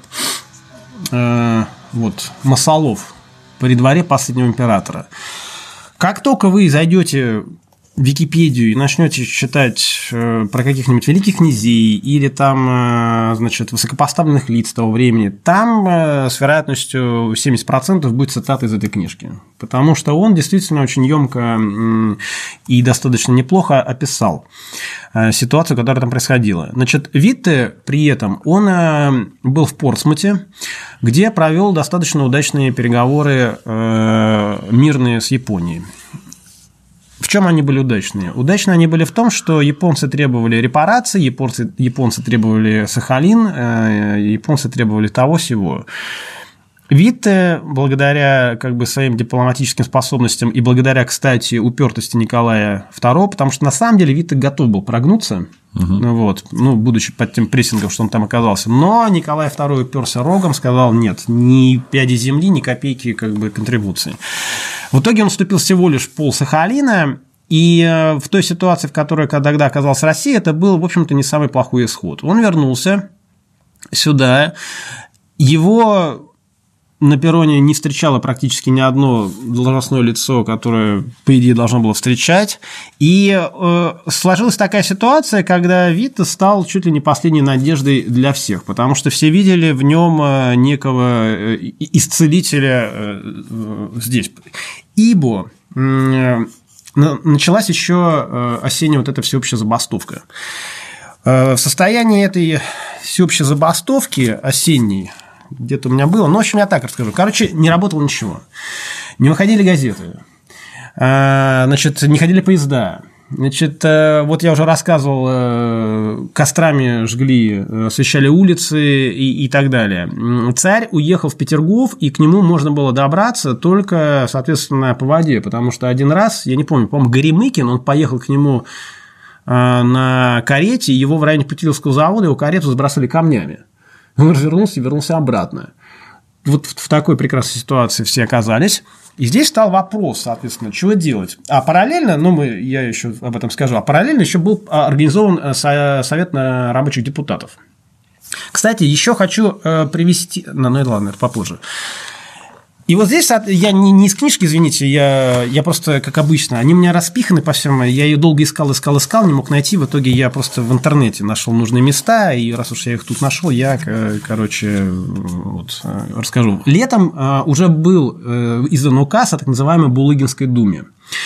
Вот, Масолов «При дворе последнего императора». Как только вы зайдете в Википедию и начнете читать про каких-нибудь великих князей или там, значит, высокопоставленных лиц того времени, там с вероятностью 70% будет цитата из этой книжки. Потому что он действительно очень емко и достаточно неплохо описал ситуацию, которая там происходила. Значит, Витте при этом, он был в Портсмуте, где провел достаточно удачные переговоры мирные с Японией. В чем они были удачные? Удачные они были в том, что японцы требовали репараций, японцы требовали Сахалин, японцы требовали того-сего. Витте, благодаря как бы своим дипломатическим способностям и благодаря, кстати, упертости Николая II, потому что на самом деле Витте готов был прогнуться, вот, ну, будучи под тем прессингом, что он там оказался, но Николай II уперся рогом, сказал: нет, ни пяди земли, ни копейки как бы контрибуции. В итоге он уступил всего лишь пол Сахалина, И в той ситуации, в которой тогда оказалась Россия, это был, в общем-то, не самый плохой исход. Он вернулся сюда, его на перроне не встречало практически ни одно должностное лицо, которое, по идее, должно было встречать. И сложилась такая ситуация, когда Витте стал чуть ли не последней надеждой для всех, потому что все видели в нем некого исцелителя здесь. Ибо началась еще осенняя вот эта всеобщая забастовка. В состоянии этой всеобщей забастовки осенней где-то у меня было, но, в общем, я так расскажу. Короче, не работало ничего. Не выходили газеты, значит, не ходили поезда. Значит, вот я уже рассказывал, кострами жгли, освещали улицы и так далее. Царь уехал в Петергоф, и к нему можно было добраться только, соответственно, по воде, потому что один раз, я не помню, по-моему, Горемыкин, он поехал к нему на карете, его в районе Путиловского завода, его карету сбросали камнями. Он развернулся и вернулся обратно. Вот в такой прекрасной ситуации все оказались. И здесь стал вопрос, соответственно, чего делать. А параллельно, я еще об этом скажу, а параллельно еще был организован совет рабочих депутатов. Кстати, еще хочу привести... Ну, ладно, это попозже. И вот здесь я не из книжки, извините, я просто, как обычно, они у меня распиханы по всем, я ее долго искал, не мог найти, в итоге я просто в интернете нашел нужные места, и раз уж я их тут нашел, я, короче, вот, расскажу. Летом уже был издан указ о так называемой Булыгинской думе.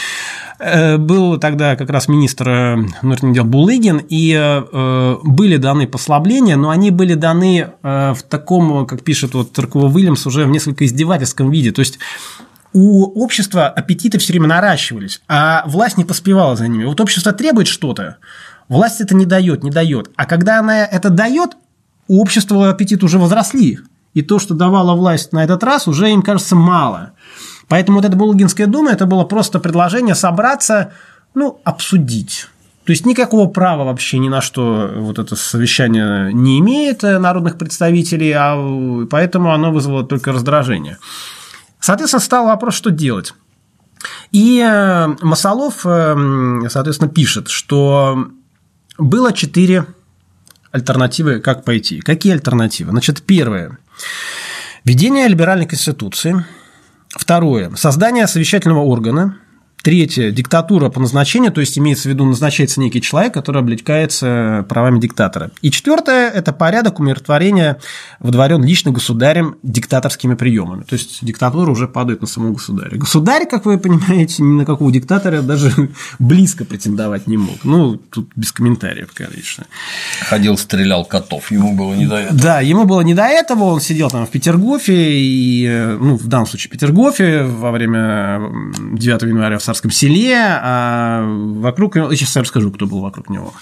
Был тогда как раз министр внутренних дел Булыгин, и были даны послабления, но они были даны в таком, как пишет вот Таркова-Вильямс, уже в несколько издевательском виде. То есть у общества аппетиты все время наращивались, а власть не поспевала за ними. Вот общество требует что-то, власть это не дает. А когда она это дает, у общества аппетиты уже возросли. И то, что давала власть на этот раз, уже им кажется мало. Поэтому вот эта Булыгинская дума – это было просто предложение собраться, обсудить. То есть никакого права вообще ни на что вот это совещание не имеет народных представителей, а поэтому оно вызвало только раздражение. Соответственно, стал вопрос, что делать. И Масолов, соответственно, пишет, что было 4 альтернативы, как пойти. Какие альтернативы? Значит, первое – введение либеральной конституции. Второе – создание совещательного органа. Третье – диктатура по назначению, то есть имеется в виду назначается некий человек, который облекается правами диктатора. И четвертое – это порядок умиротворения, водворен лично государем диктаторскими приемами. То есть диктатура уже падает на самого государя. Государь, как вы понимаете, ни на какого диктатора даже близко претендовать не мог. Тут без комментариев, конечно. Ходил, стрелял котов, ему было не до этого. Да, ему было не до этого, он сидел там в Петергофе, и, в данном случае Петергофе, во время 9 января в Царском селе, а вокруг него... Сейчас я расскажу, кто был вокруг него.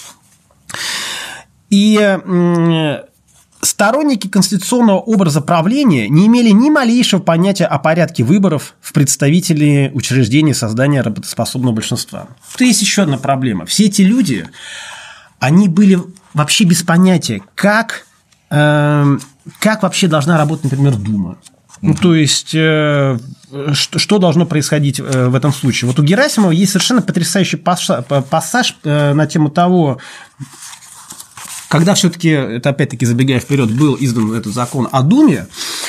И сторонники конституционного образа правления не имели ни малейшего понятия о порядке выборов в представители учреждений создания работоспособного большинства. То есть еще одна проблема. Все эти люди, они были вообще без понятия, как вообще должна работать, например, Дума. То есть, что должно происходить в этом случае? Вот у Герасимова есть совершенно потрясающий пассаж на тему того, когда все-таки, это опять-таки забегая вперед, был издан этот закон о Думе,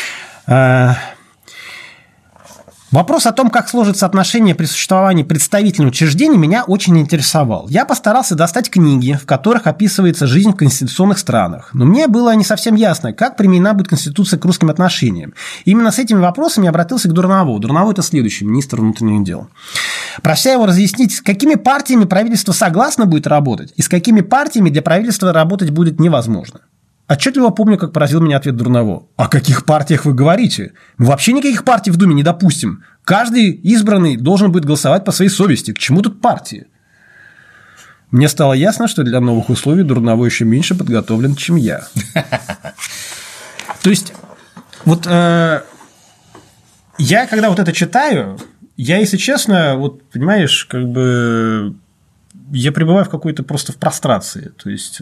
вопрос о том, как сложится отношение при существовании представительных учреждений, меня очень интересовал. Я постарался достать книги, в которых описывается жизнь в конституционных странах, но мне было не совсем ясно, как применена будет Конституция к русским отношениям. Именно с этими вопросами я обратился к Дурнову. Дурново – это следующий министр внутренних дел. Прося его разъяснить, с какими партиями правительство согласно будет работать, и с какими партиями для правительства работать будет невозможно. Отчетливо помню, как поразил меня ответ Дурново. О каких партиях вы говорите? Мы вообще никаких партий в Думе не допустим. Каждый избранный должен будет голосовать по своей совести. К чему тут партии? Мне стало ясно, что для новых условий Дурново еще меньше подготовлен, чем я. То есть, вот я когда вот это читаю, я, если честно, вот понимаешь, как бы я пребываю в какой-то просто в прострации. То есть,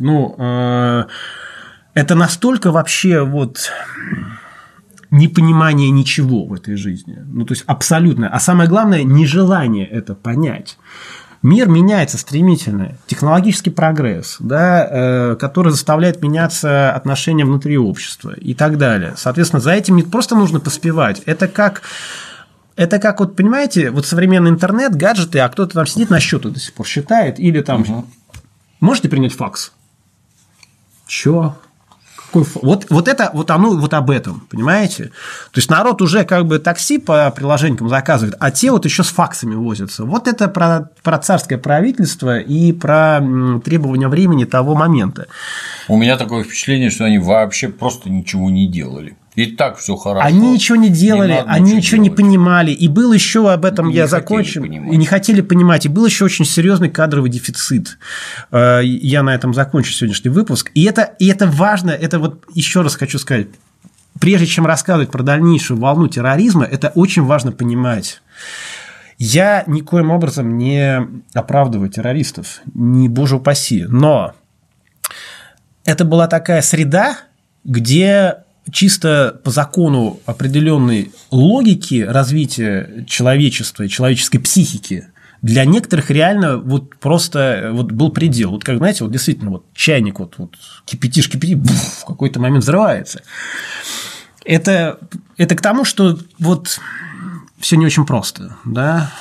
это настолько вообще вот непонимание ничего в этой жизни. То есть абсолютно. А самое главное, нежелание это понять. Мир меняется стремительно, технологический прогресс, да, который заставляет меняться отношения внутри общества и так далее. Соответственно, за этим не просто нужно поспевать. Это как вот, понимаете, вот современный интернет, гаджеты, а кто-то там сидит на счету до сих пор считает, или там можете принять факс? Чё? Вот это, вот оно вот об этом, понимаете? То есть народ уже как бы такси по приложениям заказывает, а те вот еще с факсами возятся. Вот это про царское правительство и про требования времени того момента. У меня такое впечатление, что они вообще просто ничего не делали. И так все хорошо. Они ничего не делали, они ничего не понимали. И был еще об этом я закончил. И не хотели понимать. И был еще очень серьезный кадровый дефицит. Я на этом закончу сегодняшний выпуск. И это важно. Это вот еще раз хочу сказать. Прежде чем рассказывать про дальнейшую волну терроризма, это очень важно понимать. Я никоим образом не оправдываю террористов. Не боже упаси. Но это была такая среда, где чисто по закону определенной логики развития человечества и человеческой психики для некоторых реально вот просто вот был предел. Вот как, знаете, вот действительно вот чайник вот кипятишь, в какой-то момент взрывается. Это к тому, что вот все не очень просто, да.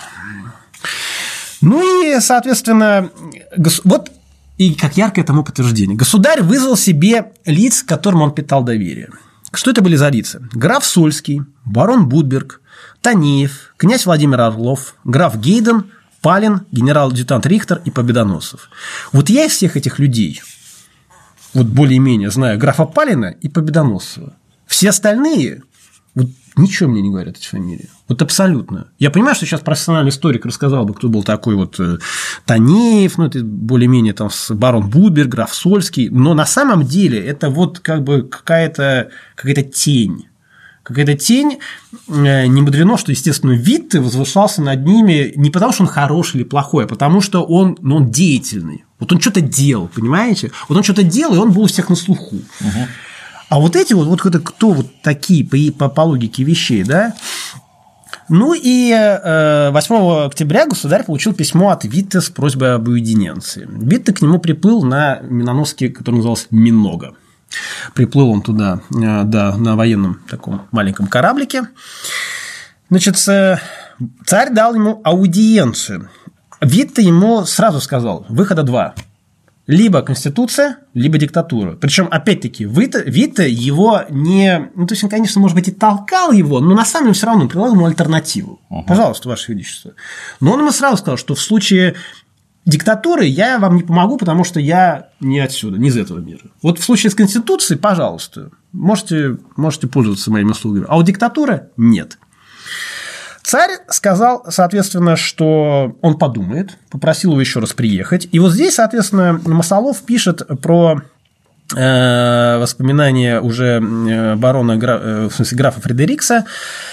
Ну и, соответственно, вот и как яркое тому подтверждение. Государь вызвал себе лиц, к которым он питал доверие. Что это были за лица? Граф Сольский, барон Будберг, Танеев, князь Владимир Орлов, граф Гейден, Палин, генерал-адъютант Рихтер и Победоносцев. Вот я из всех этих людей, вот более-менее знаю графа Палина и Победоносцева. Все остальные вот ничего мне не говорят эти фамилии. Вот абсолютно. Я понимаю, что сейчас профессиональный историк рассказал бы, кто был такой вот Танеев, ну, это более-менее там барон Будберг, граф Сольский, но на самом деле это вот как бы какая-то тень. Какая-то тень, не мудрено, что, естественно, Витте возвышался над ними не потому, что он хороший или плохой, а потому что он деятельный. Вот он что-то делал, понимаете? Вот он что-то делал, и он был у всех на слуху. Угу. А вот эти вот это кто вот такие по логике вещей, да? Ну и 8 октября государь получил письмо от Витте с просьбой об уединенции. Витте к нему приплыл на миноноске, который назывался Минога. Приплыл он туда, да, на военном таком маленьком кораблике. Значит, царь дал ему аудиенцию. Витте ему сразу сказал: выхода два. Либо конституция, либо диктатура. Причем, опять-таки, Витте его не... Ну, то есть, он, конечно, может быть, и толкал его, но на самом деле все равно предлагал ему альтернативу. Пожалуйста, Ваше Величество. Но он ему сразу сказал, что в случае диктатуры я вам не помогу, потому что я не отсюда, не из этого мира. Вот в случае с конституцией, пожалуйста, можете пользоваться моими услугами. А у диктатуры нет. Царь сказал, соответственно, что он подумает, попросил его еще раз приехать. И вот здесь, соответственно, Масолов пишет про воспоминания уже графа Фредерикса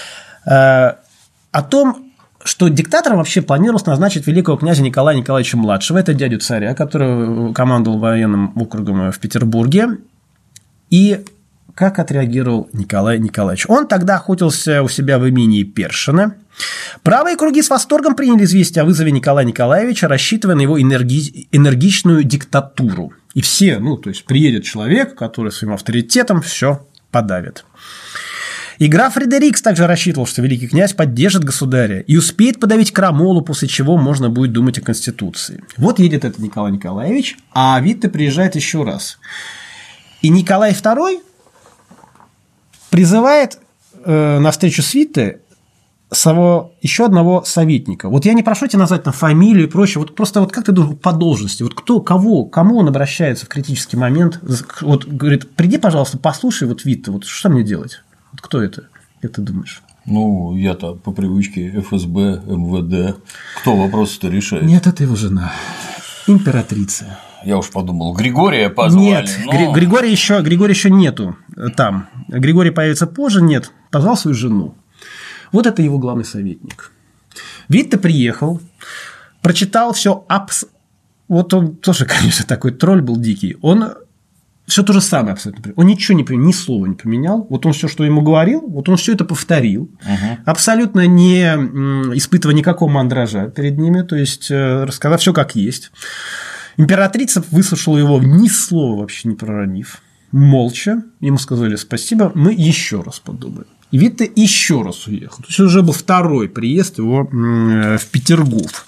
о том, что диктатором вообще планировалось назначить великого князя Николая Николаевича Младшего, это дядю царя, который командовал военным округом в Петербурге. И как отреагировал Николай Николаевич? Он тогда охотился у себя в имении Першина. Правые круги с восторгом приняли известие о вызове Николая Николаевича, рассчитывая на его энергичную диктатуру. И все, то есть приедет человек, который своим авторитетом все подавит. И граф Фредерикс также рассчитывал, что великий князь поддержит государя и успеет подавить крамолу, после чего можно будет думать о Конституции. Вот едет этот Николай Николаевич, а Витте приезжает еще раз. И Николай II призывает на встречу с Витте своего еще одного советника. Вот я не прошу тебя назвать там фамилию и прочее, вот просто вот как ты думаешь по должности, вот кому он обращается в критический момент, вот говорит: приди, пожалуйста, послушай вот Витте, вот что мне делать? Вот кто это, как ты думаешь? Я-то по привычке ФСБ, МВД. Кто вопросы-то решает? Нет, это его жена, императрица. Я уж подумал, Григория позвали. Нет, Григория еще нету там. Григорий появится позже, нет. Позвал свою жену. Вот это его главный советник. Витте приехал, прочитал все. Вот он тоже, конечно, такой тролль был дикий. Он все то же самое абсолютно. Он ничего не поменял, ни слова не поменял. Вот он все, что ему говорил, вот он все это повторил. Абсолютно не испытывая никакого мандража перед ними, то есть рассказав все как есть. Императрица выслушала его ни слова вообще не проронив. Молча. Ему сказали спасибо, мы еще раз подумаем. И Витте еще раз уехал. То есть уже был второй приезд его в Петергоф.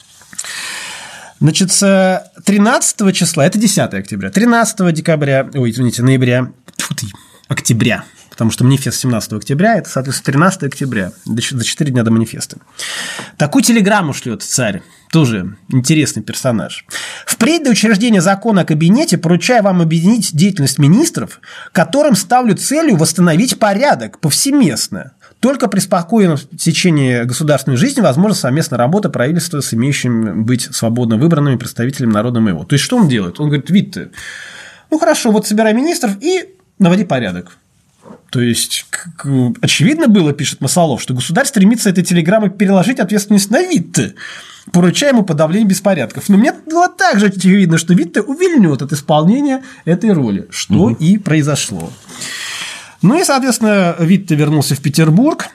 Значит, с 13 числа, это 10 октября, 13 декабря, ноября, октября, потому что манифест 17 октября, это, соответственно, 13 октября, за 4 дня до манифеста. Такую телеграмму шлет царь, тоже интересный персонаж. «Впредь до учреждения закона о кабинете поручаю вам объединить деятельность министров, которым ставлю целью восстановить порядок повсеместно. Только при спокойном течении государственной жизни возможна совместная работа правительства с имеющими быть свободно выбранными представителями народа моего». То есть, что он делает? Он говорит: Витте, ну хорошо, вот собирай министров и наводи порядок. То есть, очевидно было, пишет Масолов, что государь стремится этой телеграммой переложить ответственность на Витте, поручая ему подавление беспорядков. Но мне было также очевидно, что Витте увильнет от исполнения этой роли, что и произошло. Ну и, соответственно, Витте вернулся в Петербург.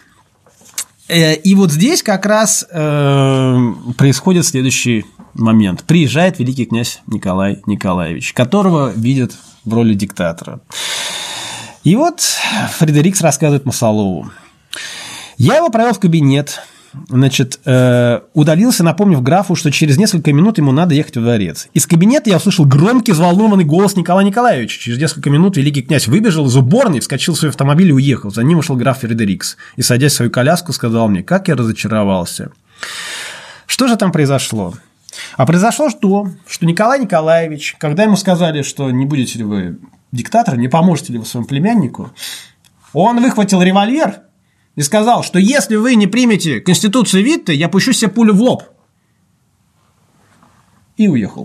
И вот здесь как раз происходит следующий момент. Приезжает великий князь Николай Николаевич, которого видят в роли диктатора. И вот Фредерикс рассказывает Масолову: «Я его провел в кабинет, значит, удалился, напомнив графу, что через несколько минут ему надо ехать во дворец. Из кабинета я услышал громкий, взволнованный голос Николая Николаевича. Через несколько минут великий князь выбежал из уборной, вскочил в свой автомобиль и уехал. За ним вышел граф Фредерикс и, садясь в свою коляску, сказал мне: как я разочаровался». Что же там произошло? А произошло то, что Николай Николаевич, когда ему сказали, что не будете ли вы диктатором, не поможете ли вы своему племяннику, он выхватил револьвер и сказал, что если вы не примете Конституцию Витте, я пущу себе пулю в лоб. И уехал.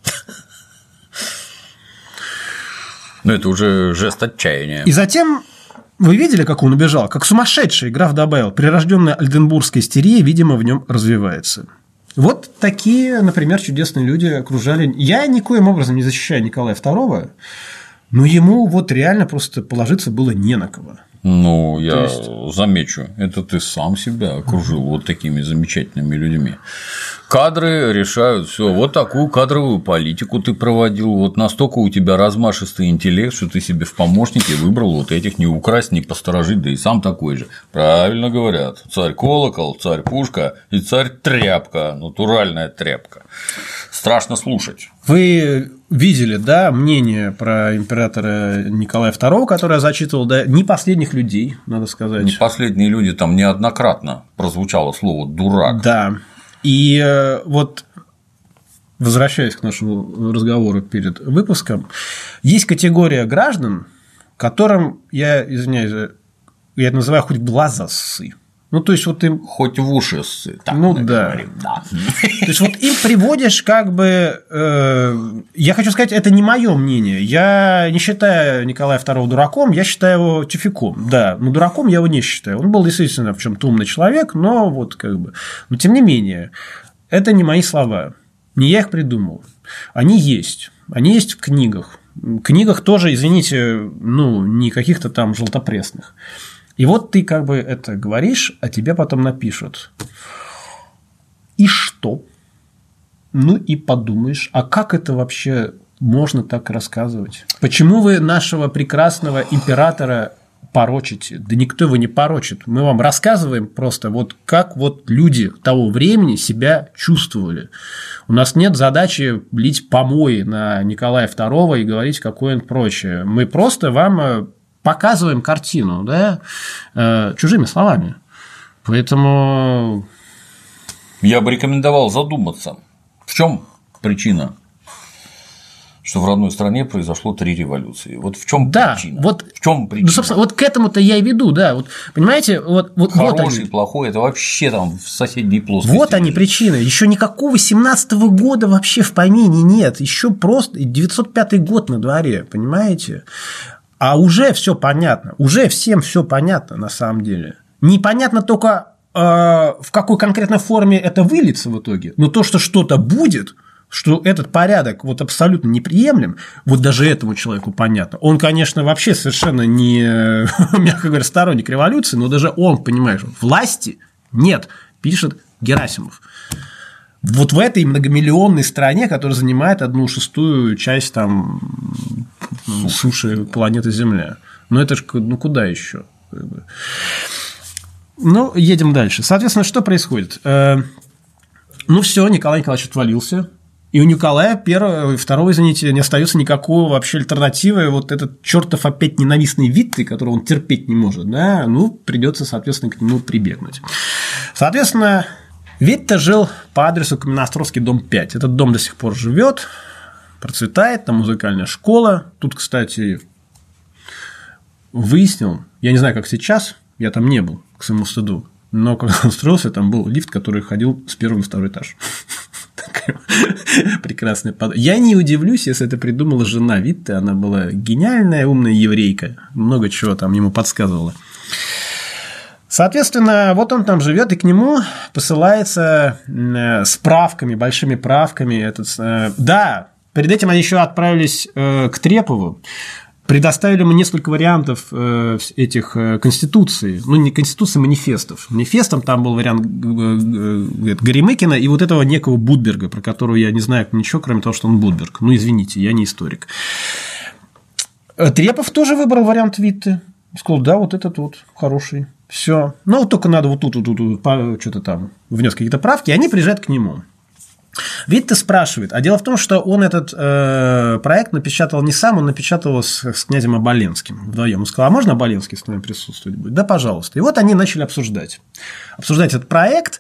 Ну, это уже жест отчаяния. И затем вы видели, как он убежал? Как сумасшедший, граф добавил, прирожденная альденбургская истерия, видимо, в нем развивается. Вот такие, например, чудесные люди окружали. Я никоим образом не защищаю Николая II, но ему вот реально просто положиться было не на кого. Ну, я замечу, это ты сам себя окружил вот такими замечательными людьми. Кадры решают все. Вот такую кадровую политику ты проводил, вот настолько у тебя размашистый интеллект, что ты себе в помощники выбрал вот этих: не украсть, не посторожить, да и сам такой же. Правильно говорят: царь колокол, царь пушка и царь тряпка, натуральная тряпка. Страшно слушать. Вы видели, да, мнение про императора Николая II, которое я зачитывал, да, не последних людей, надо сказать. Не последние люди, там неоднократно прозвучало слово «дурак». Да. И вот, возвращаясь к нашему разговору перед выпуском, есть категория граждан, которым, я извиняюсь, я это называю хоть глаза ссы. Ну, то есть, вот им… Хоть в уши ссы, так ну, мы да. говорим, да. То есть, вот им приводишь как бы… я хочу сказать, это не мое мнение. Я не считаю Николая II дураком, я считаю его тюфяком. Да, но дураком я его не считаю. Он был действительно в чем-то умный человек, но вот как бы… Но, тем не менее, это не мои слова. Не я их придумал. Они есть. Они есть в книгах. В книгах тоже, извините, ну, не каких-то там желтопрессных. И вот ты как бы это говоришь, а тебе потом напишут: и что? Ну и подумаешь, а как это вообще можно так рассказывать? Почему вы нашего прекрасного императора порочите? Да никто его не порочит. Мы вам рассказываем просто вот как вот люди того времени себя чувствовали. У нас нет задачи лить помои на Николая II и говорить, какое он прочее. Мы просто вам показываем картину, да, чужими словами. Поэтому… Я бы рекомендовал задуматься, в чем причина, что в родной стране произошло 3 революции. Вот в чем причина? Вот, в чем причина? Ну, собственно, вот к этому-то я и веду, да. Вот, понимаете, вот хороший, вот плохой, это вообще там в соседней плоскости. Вот они причины. Еще никакого 17-го года вообще в помине нет. Еще просто 905 год на дворе, понимаете? А уже все понятно, уже всем все понятно на самом деле. Непонятно только в какой конкретной форме это выльется в итоге, но то, что что-то будет, что этот порядок вот абсолютно неприемлем, вот даже этому человеку понятно. Он, конечно, вообще совершенно не, мягко говоря, сторонник революции, но даже он, понимаешь, власти нет, пишет Герасимов. Вот в этой многомиллионной стране, которая занимает 1/6 часть там суши планеты Земля. Ну, это же куда еще? Ну, едем дальше. Соответственно, что происходит? Ну, все, Николай Николаевич отвалился. И у Николая второго, извините, не остается никакого вообще альтернативы. Вот этот чертов опять ненавистный Витте, которого он терпеть не может, да, ну, придется, соответственно, к нему прибегнуть. Соответственно, Витте жил по адресу Каменноостровский, дом 5. Этот дом до сих пор живет, процветает, там музыкальная школа. Тут, кстати, выяснил, я не знаю, как сейчас, я там не был, к своему стыду, но когда он строился, там был лифт, который ходил с 1 на 2 этаж. Такая прекрасная подача. Я не удивлюсь, если это придумала жена Витте. Она была гениальная, умная еврейка. Много чего там ему подсказывала. Соответственно, вот он там живет, и к нему посылается справками, большими правками. Да, перед этим они еще отправились к Трепову. Предоставили ему несколько вариантов этих конституций, ну, не конституций, манифестов. Манифестом там был вариант Горемыкина и вот этого некого Будберга, про которого я не знаю ничего, кроме того, что он Будберг. Ну, извините, я не историк. Трепов тоже выбрал вариант Витте. Сказал, да, вот этот вот хороший. Все. Ну, вот только надо вот тут что-то там внес какие-то правки, и они приезжают к нему. Витте спрашивает, а дело в том, что он этот проект напечатал не сам, он напечатал его с князем Оболенским вдвоем. Он сказал, а можно Оболенский с нами присутствовать будет? Да, пожалуйста. И вот они начали обсуждать этот проект.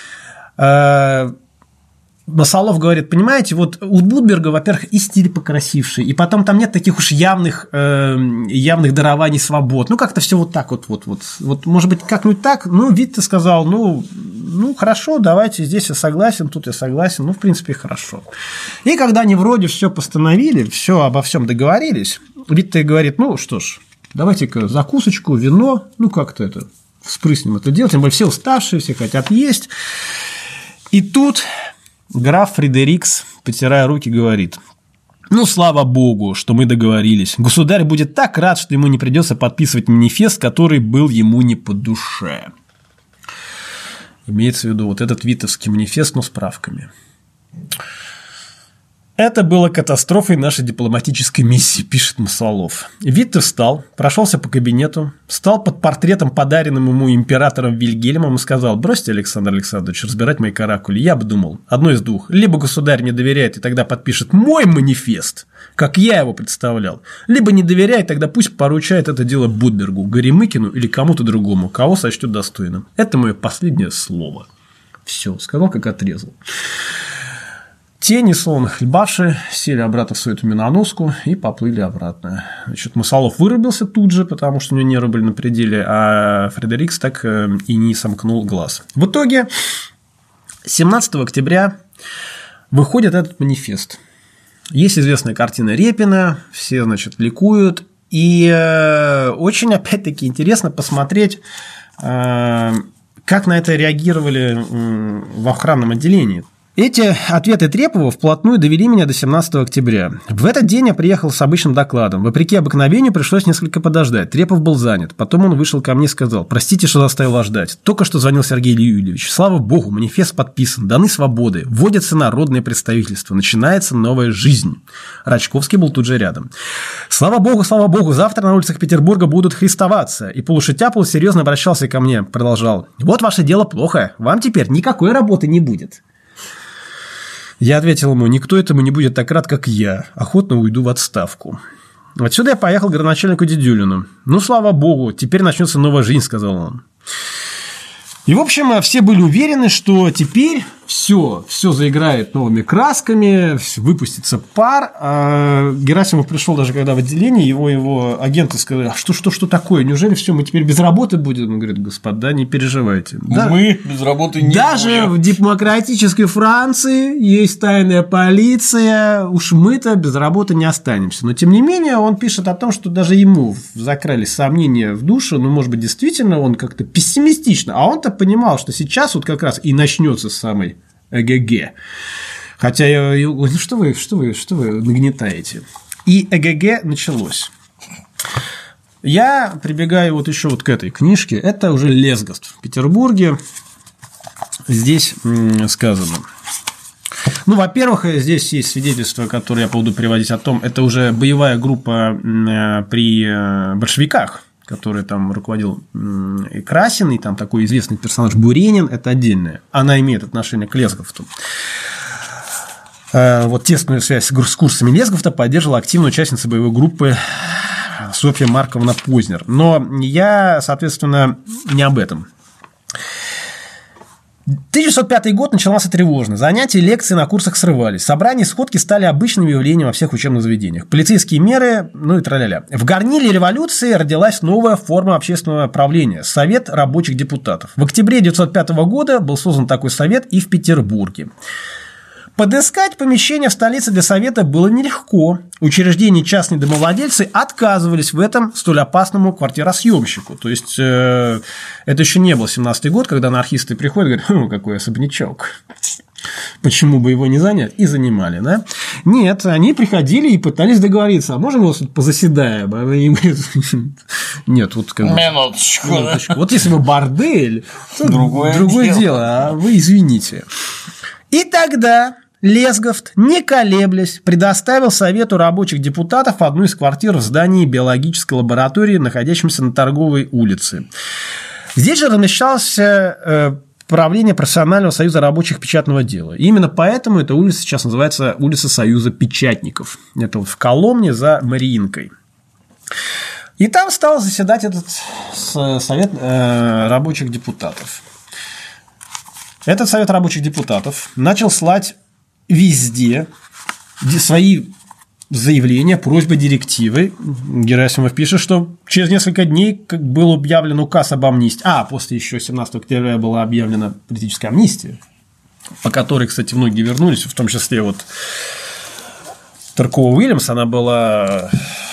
Масолов говорит, понимаете, вот у Будберга, во-первых, и стиль покрасивший, и потом там нет таких уж явных дарований свобод. Ну, как-то все вот так вот, может быть, как-нибудь так. Ну, Витте сказал, ну, хорошо, давайте, здесь я согласен, тут я согласен, ну, в принципе, хорошо. И когда они вроде все постановили, все обо всем договорились, Витте говорит, ну, что ж, давайте-ка закусочку, вино, ну, как-то это, вспрыснем это дело, тем более все уставшие, все хотят есть. И тут граф Фредерикс, потирая руки, говорит, ну, слава богу, что мы договорились. Государь будет так рад, что ему не придется подписывать манифест, который был ему не по душе. Имеется в виду вот этот виттовский манифест, но с правками. Это было катастрофой нашей дипломатической миссии, пишет Масолов. Витте встал, прошелся по кабинету, встал под портретом, подаренным ему императором Вильгельмом, и сказал, бросьте, Александр Александрович, разбирать мои каракули. Я бы думал, одно из двух. Либо государь мне доверяет и тогда подпишет мой манифест, как я его представлял, либо не доверяет, тогда пусть поручает это дело Будбергу, Горемыкину или кому-то другому, кого сочтет достойным. Это мое последнее слово. Все, сказал, как отрезал. Те, несловно хлебавшие, сели обратно в свою эту миноноску и поплыли обратно. Значит, Масолов вырубился тут же, потому что у него нервы были на пределе, а Фредерикс так и не сомкнул глаз. В итоге 17 октября выходит этот манифест. Есть известная картина Репина, все, значит, ликуют. И очень, опять-таки, интересно посмотреть, как на это реагировали в охранном отделении. Эти ответы Трепова вплотную довели меня до 17 октября. В этот день я приехал с обычным докладом. Вопреки обыкновению пришлось несколько подождать. Трепов был занят. Потом он вышел ко мне и сказал: «Простите, что заставил вас ждать. Только что звонил Сергей Юрьевич. Слава богу, манифест подписан. Даны свободы. Вводится народное представительство. Начинается новая жизнь». Рачковский был тут же рядом. Слава богу, завтра на улицах Петербурга будут христоваться». И полушутя полусерьезно обращался ко мне, продолжал: «Вот ваше дело плохо. Вам теперь никакой работы не будет». Я ответил ему: «Никто этому не будет так рад, как я. Охотно уйду в отставку». Отсюда я поехал к градоначальнику Дедюлину. «Ну, слава богу, теперь начнется новая жизнь», — сказал он. И, в общем, все были уверены, что теперь все заиграет новыми красками, выпустится пар. А Герасимов пришел даже когда в отделение, его агенты сказали: «А что такое? Неужели все, мы теперь без работы будем?» Он говорит: «Господа, не переживайте. Мы без работы не даже будем. В демократической Франции есть тайная полиция, уж мы-то без работы не останемся». Но, тем не менее, он пишет о том, что даже ему закрались сомнения в душу, может быть, действительно он как-то пессимистично, а он-то понимал, что сейчас вот как раз и начнется самый эгг. Хотя, что вы нагнетаете? И ЭГГ началось. Я прибегаю вот еще вот к этой книжке. Это уже Лесговт в Петербурге. Здесь сказано. Ну, во-первых, здесь есть свидетельства, которые я буду приводить о том, это уже боевая группа при большевиках, который там руководил и Красин, и там такой известный персонаж Буренин, это отдельное. Она имеет отношение к Лесговту. Вот тесную связь с курсами Лесговта поддерживала активная участница боевой группы Софья Марковна Познер. Но я, соответственно, не об этом. 1905 год начался тревожно. Занятия и лекции на курсах срывались. Собрания и сходки стали обычным явлением во всех учебных заведениях. Полицейские меры, ну и тра-ля-ля. В горниле революции родилась новая форма общественного правления – Совет рабочих депутатов. В октябре 1905 года был создан такой совет и в Петербурге. Подыскать помещение в столице для совета было нелегко. Учреждения частные домовладельцы отказывались в этом столь опасному квартиросъемщику. То есть, это еще не был 17-й год, когда анархисты приходят и говорят, какой особнячок. Почему бы его не занять? И занимали, да? Нет, они приходили и пытались договориться. А можем мы тут позаседаем? А они говорят, нет, вот как бы... Минуточку. Вот если бы бордель, то другое дело. А вы извините. И тогда Лесговт, не колеблясь, предоставил Совету рабочих депутатов одну из квартир в здании биологической лаборатории, находящемся на Торговой улице. Здесь же размещалось правление профессионального союза рабочих печатного дела. И именно поэтому эта улица сейчас называется улица Союза печатников. Это вот в Коломне за Мариинкой. И там стал заседать этот Совет рабочих депутатов. Этот Совет рабочих депутатов начал слать везде свои заявления, просьбы, директивы. Герасимов пишет, что через несколько дней был объявлен указ об амнистии. После еще 17 октября была объявлена политическая амнистия, по которой, кстати, многие вернулись, в том числе вот Таркова-Уильямс, она была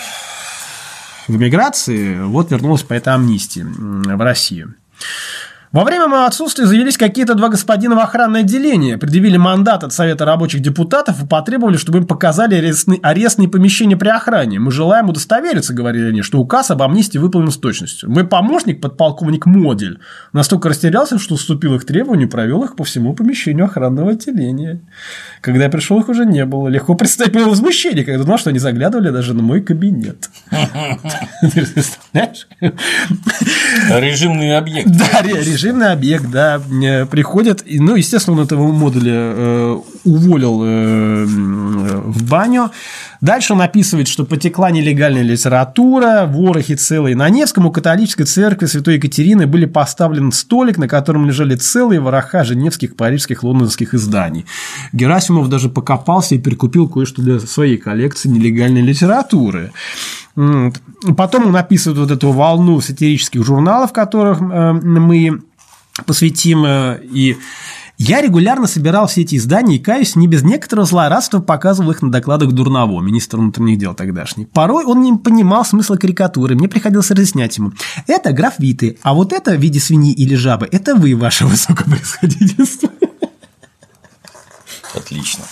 в эмиграции, вот вернулась по этой амнистии в Россию. Во время моего отсутствия заявились какие-то два господина в охранное отделение, предъявили мандат от Совета рабочих депутатов и потребовали, чтобы им показали арестные помещения при охране. Мы желаем удостовериться, говорили они, что указ об амнистии выполнен с точностью. Мой помощник, подполковник Модель, настолько растерялся, что уступил их требованию и провел их по всему помещению охранного отделения. Когда я пришел, их уже не было. Легко представить мое возмущение, когда думал, что они заглядывали даже на мой кабинет. Режимный объект. Да, режимный объект, да, приходит, ну, естественно, он этого Модуля уволил в баню. Дальше он описывает, что потекла нелегальная литература, ворохи целые. На Невском у католической церкви Святой Екатерины были поставлен столик, на котором лежали целые вороха женевских, парижских, лондонских изданий. Герасимов даже покопался и прикупил кое-что для своей коллекции нелегальной литературы. Потом он описывает вот эту волну сатирических журналов, которых мы посвятим. И я регулярно собирал все эти издания и, каюсь, не без некоторого злорадства показывал их на докладах Дурново, министра внутренних дел тогдашний. Порой он не понимал смысла карикатуры, мне приходилось разъяснять ему. Это граф Виты, а вот это в виде свиньи или жабы – это вы, ваше высокопревосходительство. Отлично.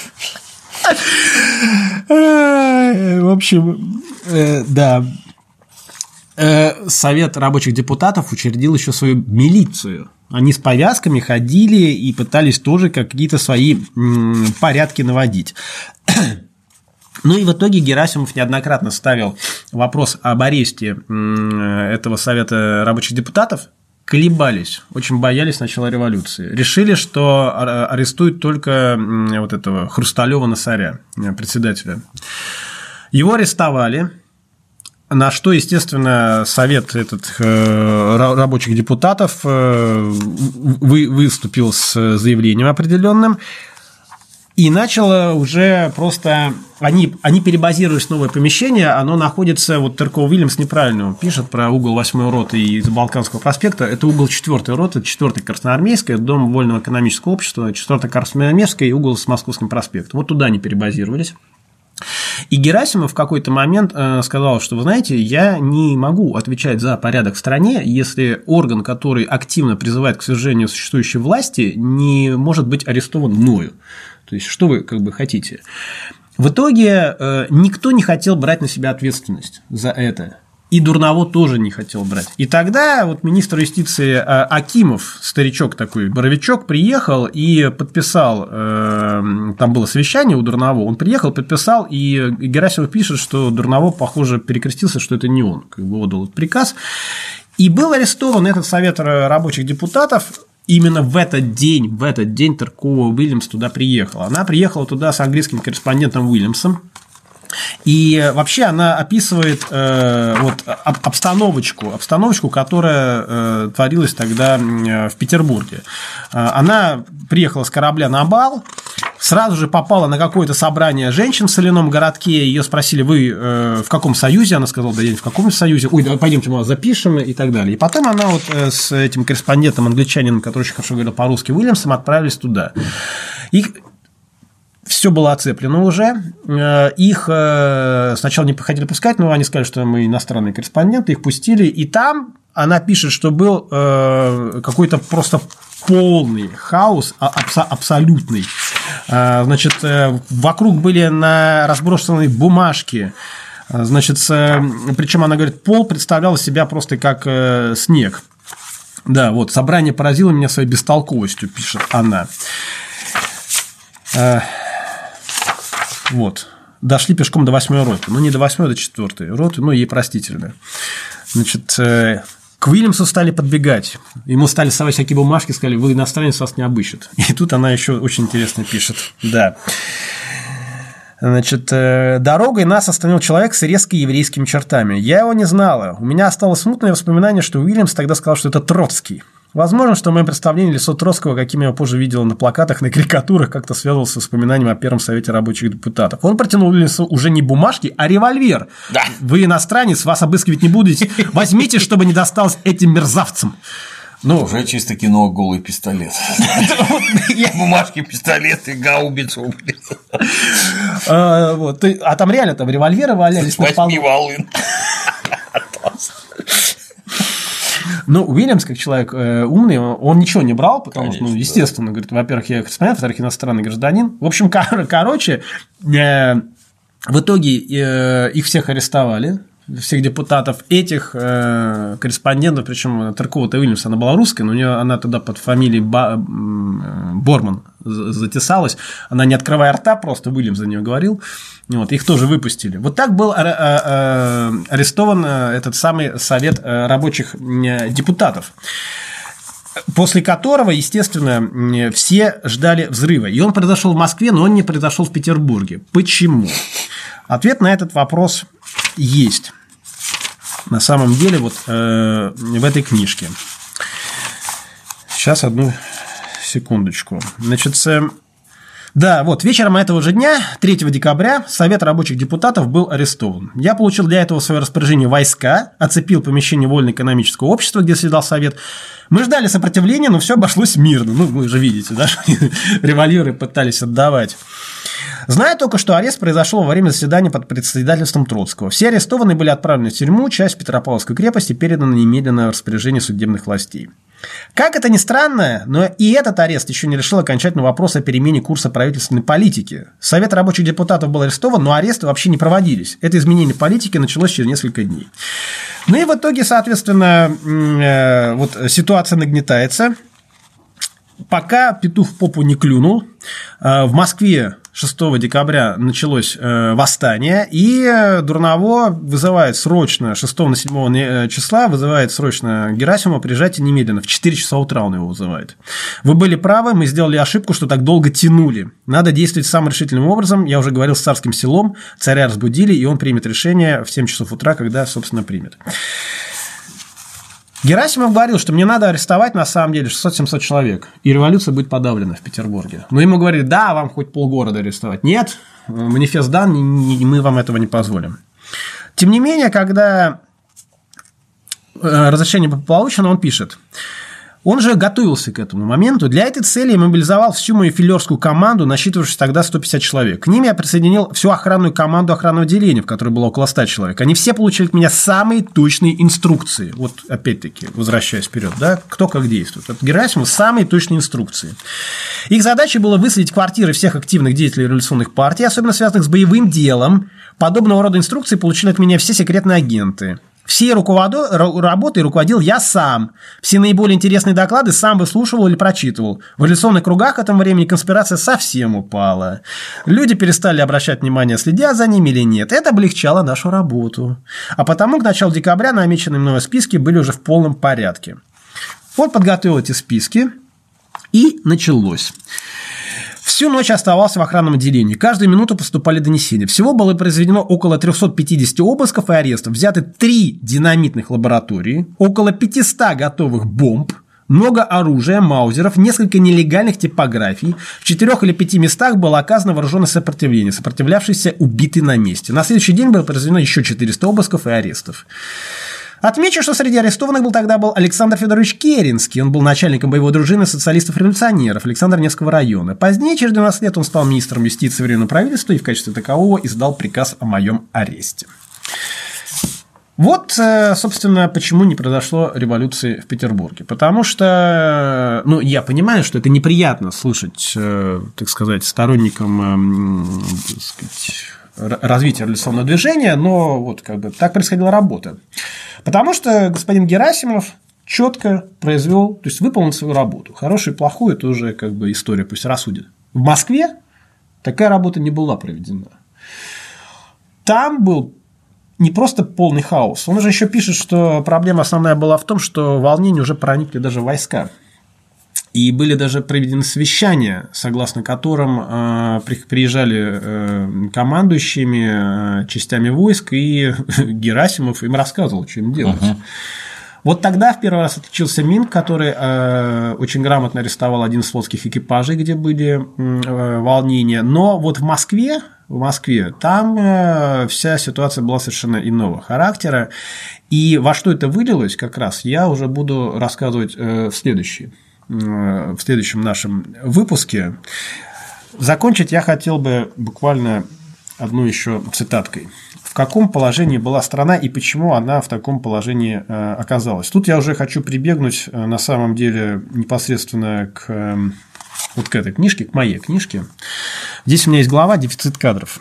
В общем, да. Совет рабочих депутатов учредил еще свою милицию. Они с повязками ходили и пытались тоже какие-то свои порядки наводить. Ну и в итоге Герасимов неоднократно ставил вопрос об аресте этого Совета рабочих депутатов. Колебались, очень боялись начала революции. Решили, что арестуют только вот этого Хрусталёва-Носаря, председателя. Его арестовали, на что, естественно, Совет рабочих депутатов выступил с заявлением определенным. И начало уже просто... Они перебазировались в новое помещение, оно находится... Вот Таркова-Уильямс неправильно пишет про угол 8-й роты из Балканского проспекта. Это угол 4-й роты, 4-й Красноармейская, Дом Вольного экономического общества, 4-й Красноармейская и угол с Московским проспектом. Вот туда они перебазировались. И Герасимов в какой-то момент сказал, что, вы знаете, я не могу отвечать за порядок в стране, если орган, который активно призывает к свержению существующей власти, не может быть арестован мною. То есть, что вы как бы хотите? В итоге никто не хотел брать на себя ответственность за это. И Дурново тоже не хотел брать. И тогда вот министр юстиции Акимов, старичок такой, боровичок, приехал и подписал, там было совещание у Дурново, он приехал, подписал, и Герасимов пишет, что Дурново, похоже, перекрестился, что это не он, как бы отдал этот приказ. И был арестован этот совет рабочих депутатов. Именно в этот день Таркова Уильямс туда приехала. Она приехала туда с английским корреспондентом Уильямсом. И вообще она описывает обстановочку, которая творилась тогда в Петербурге. Она приехала с корабля на бал, сразу же попала на какое-то собрание женщин в соляном городке. Ее спросили: вы в каком союзе? Она сказала: да я не в каком союзе. Ой, давай пойдемте, мы вас запишем, и так далее. И потом она вот с этим корреспондентом, англичанином, который очень хорошо говорил по-русски, Уильямсом, отправились туда. И все было оцеплено уже. Их сначала не хотели пускать, но они сказали, что мы иностранные корреспонденты, их пустили. И там она пишет, что был какой-то просто полный хаос, абсолютный. Значит, вокруг были разбросаны бумажки. Значит, причем она говорит, пол представлял из себя просто как снег. Да, вот, собрание поразило меня своей бестолковостью, пишет она. Вот. Дошли пешком до 8-й роты. Ну, не до 8-й, до 4-й роты, но ей простительно. Значит, к Уильямсу стали подбегать. Ему стали совать всякие бумажки, сказали: вы иностранец, вас не обыщет. И тут она еще очень интересно пишет. Да. Значит, дорогой нас остановил человек с резко еврейскими чертами. Я его не знала. У меня осталось смутное воспоминание, что Уильямс тогда сказал, что это Троцкий. Возможно, что в моем представлении лицо Троцкого, каким я его позже видел на плакатах, на карикатурах, как-то связывалось с воспоминанием о Первом совете рабочих депутатов. Он протянул Уильямсу уже не бумажки, а револьвер. Да. Вы иностранец, вас обыскивать не будете. Возьмите, чтобы не досталось этим мерзавцам. Ну, уже чисто кино «Голый пистолет». Бумажки, пистолеты, гаубицу. А там реально револьверы валялись на полу. 8 волын. Ну, Уильямс, как человек умный, он ничего не брал, потому что, естественно, говорит, во-первых, я корреспондент, во-вторых, иностранный гражданин. В общем, короче, в итоге их всех арестовали, всех депутатов. Этих корреспондентов, причем Таркова-то Уильямс, она была русская, но она тогда под фамилией Борман затесалась. Она, не открывая рта, просто Уильямс за нее говорил. Вот, их тоже выпустили. Вот так был арестован этот самый совет рабочих депутатов, после которого, естественно, все ждали взрыва. И он произошел в Москве, но он не произошел в Петербурге. Почему? Ответ на этот вопрос есть. На самом деле, вот в этой книжке. Сейчас, одну секундочку. Значит, да, вот вечером этого же дня, 3 декабря, Совет рабочих депутатов был арестован. Я получил для этого в свое распоряжение войска, оцепил помещение Вольно-экономического общества, где заседал Совет. Мы ждали сопротивления, но все обошлось мирно. Ну, вы же видите, да, револьверы пытались отдавать. Знаю только, что арест произошел во время заседания под председательством Троцкого. Все арестованные были отправлены в тюрьму, часть Петропавловской крепости передана немедленно в распоряжение судебных властей. Как это ни странно, но и этот арест еще не решил окончательно вопрос о перемене курса правительственной политики. Совет рабочих депутатов был арестован, но аресты вообще не проводились. Это изменение политики началось через несколько дней. Ну и в итоге, соответственно, вот ситуация нагнетается. Пока петух в попу не клюнул, в Москве 6 декабря началось восстание, и Дурново вызывает срочно, 6 на 7 числа вызывает срочно Герасимова: приезжайте немедленно, в 4 часа утра он его вызывает. Вы были правы, мы сделали ошибку, что так долго тянули. Надо действовать самым решительным образом. Я уже говорил с Царским Селом, царя разбудили, и он примет решение в 7 часов утра, когда, собственно, примет. Герасимов говорил, что мне надо арестовать на самом деле 600-700 человек, и революция будет подавлена в Петербурге. Но ему говорили: да, вам хоть полгорода арестовать. Нет, манифест дан, мы вам этого не позволим. Тем не менее, когда разрешение было получено, он пишет: Он же готовился к этому моменту. Для этой цели я мобилизовал всю мою филерскую команду, насчитывавшую тогда 150 человек. К ним я присоединил всю охранную команду охранного отделения, в которой было около 100 человек. Они все получили от меня самые точные инструкции. Вот опять-таки, возвращаясь вперед, да, кто как действует. От Герасимова самые точные инструкции. Их задачей было выследить квартиры всех активных деятелей революционных партий, особенно связанных с боевым делом. Подобного рода инструкции получили от меня все секретные агенты. Всей работой руководил я сам. Все наиболее интересные доклады сам выслушивал или прочитывал. В революционных кругах к этому времени конспирация совсем упала. Люди перестали обращать внимание, следят за ними или нет. Это облегчало нашу работу. А потому к началу декабря намеченные мной списки были уже в полном порядке. Вот подготовил эти списки, и началось. Всю ночь оставался в охранном отделении. Каждую минуту поступали донесения. Всего было произведено около 350 обысков и арестов. Взяты 3 динамитных лаборатории, около 500 готовых бомб, много оружия, маузеров, несколько нелегальных типографий. В 4 или 5 местах было оказано вооруженное сопротивление. Сопротивлявшийся убитый на месте. На следующий день было произведено еще 400 обысков и арестов. Отмечу, что среди арестованных тогда был Александр Федорович Керенский. Он был начальником боевой дружины социалистов-революционеров Александр-Невского района. Позднее, через 12 лет, он стал министром юстиции Временного правительства и в качестве такового издал приказ о моем аресте. Вот, собственно, почему не произошло революции в Петербурге. Потому что, я понимаю, что это неприятно слышать, так сказать, сторонникам, развития революционного движения, но вот как бы так происходила работа. Потому что господин Герасимов четко произвел, то есть выполнил свою работу. Хорошую и плохую – это уже как бы история, пусть рассудит. В Москве такая работа не была проведена. Там был не просто полный хаос. Он уже еще пишет, что проблема основная была в том, что волнения уже проникли даже в войска. И были даже проведены совещания, согласно которым приезжали командующими частями войск, и Герасимов им рассказывал, что им делать. Вот тогда в первый раз отличился Минк, который очень грамотно арестовал один из флотских экипажей, где были волнения. Но вот в Москве там вся ситуация была совершенно иного характера. И во что это вылилось, как раз я уже буду рассказывать в следующем нашем выпуске. Закончить я хотел бы буквально одной еще цитаткой. В каком положении была страна и почему она в таком положении оказалась? Тут я уже хочу прибегнуть на самом деле непосредственно к этой книжке, к моей книжке. Здесь у меня есть глава «Дефицит кадров».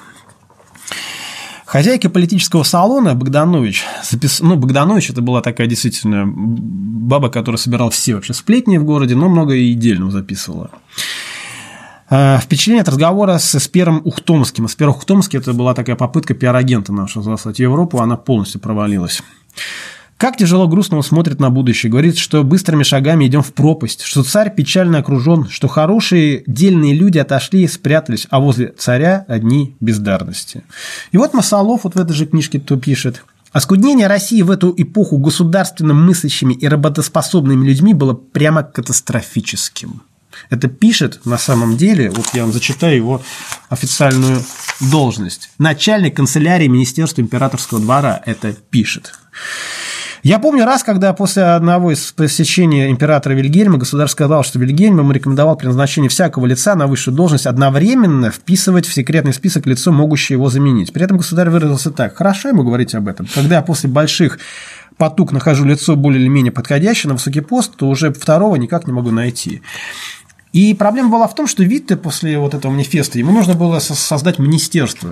Хозяйка политического салона Богданович, Богданович – это была такая действительно баба, которая собирала все вообще сплетни в городе, но много и дельного записывала. Впечатление от разговора с Первым Ухтомским. С Первым Ухтомским это была такая попытка пиар-агента нашего заслать в Европу, она полностью провалилась. Как тяжело грустно он смотрит на будущее. Говорит, что быстрыми шагами идем в пропасть, что царь печально окружен, что хорошие, дельные люди отошли и спрятались, а возле царя одни бездарности. И вот Масолов в этой же книжке то пишет. Оскуднение России в эту эпоху государственно мыслящими и работоспособными людьми было прямо катастрофическим. Это пишет на самом деле, вот я вам зачитаю его официальную должность. Начальник канцелярии Министерства императорского двора это пишет. Я помню раз, когда после одного из посещений императора Вильгельма государь сказал, что Вильгельм ему рекомендовал при назначении всякого лица на высшую должность одновременно вписывать в секретный список лицо, могущее его заменить. При этом государь выразился так: хорошо ему говорить об этом. Когда я после больших потуг нахожу лицо более или менее подходящее на высокий пост, то уже второго никак не могу найти. И проблема была в том, что Витте после вот этого манифеста ему нужно было создать министерство,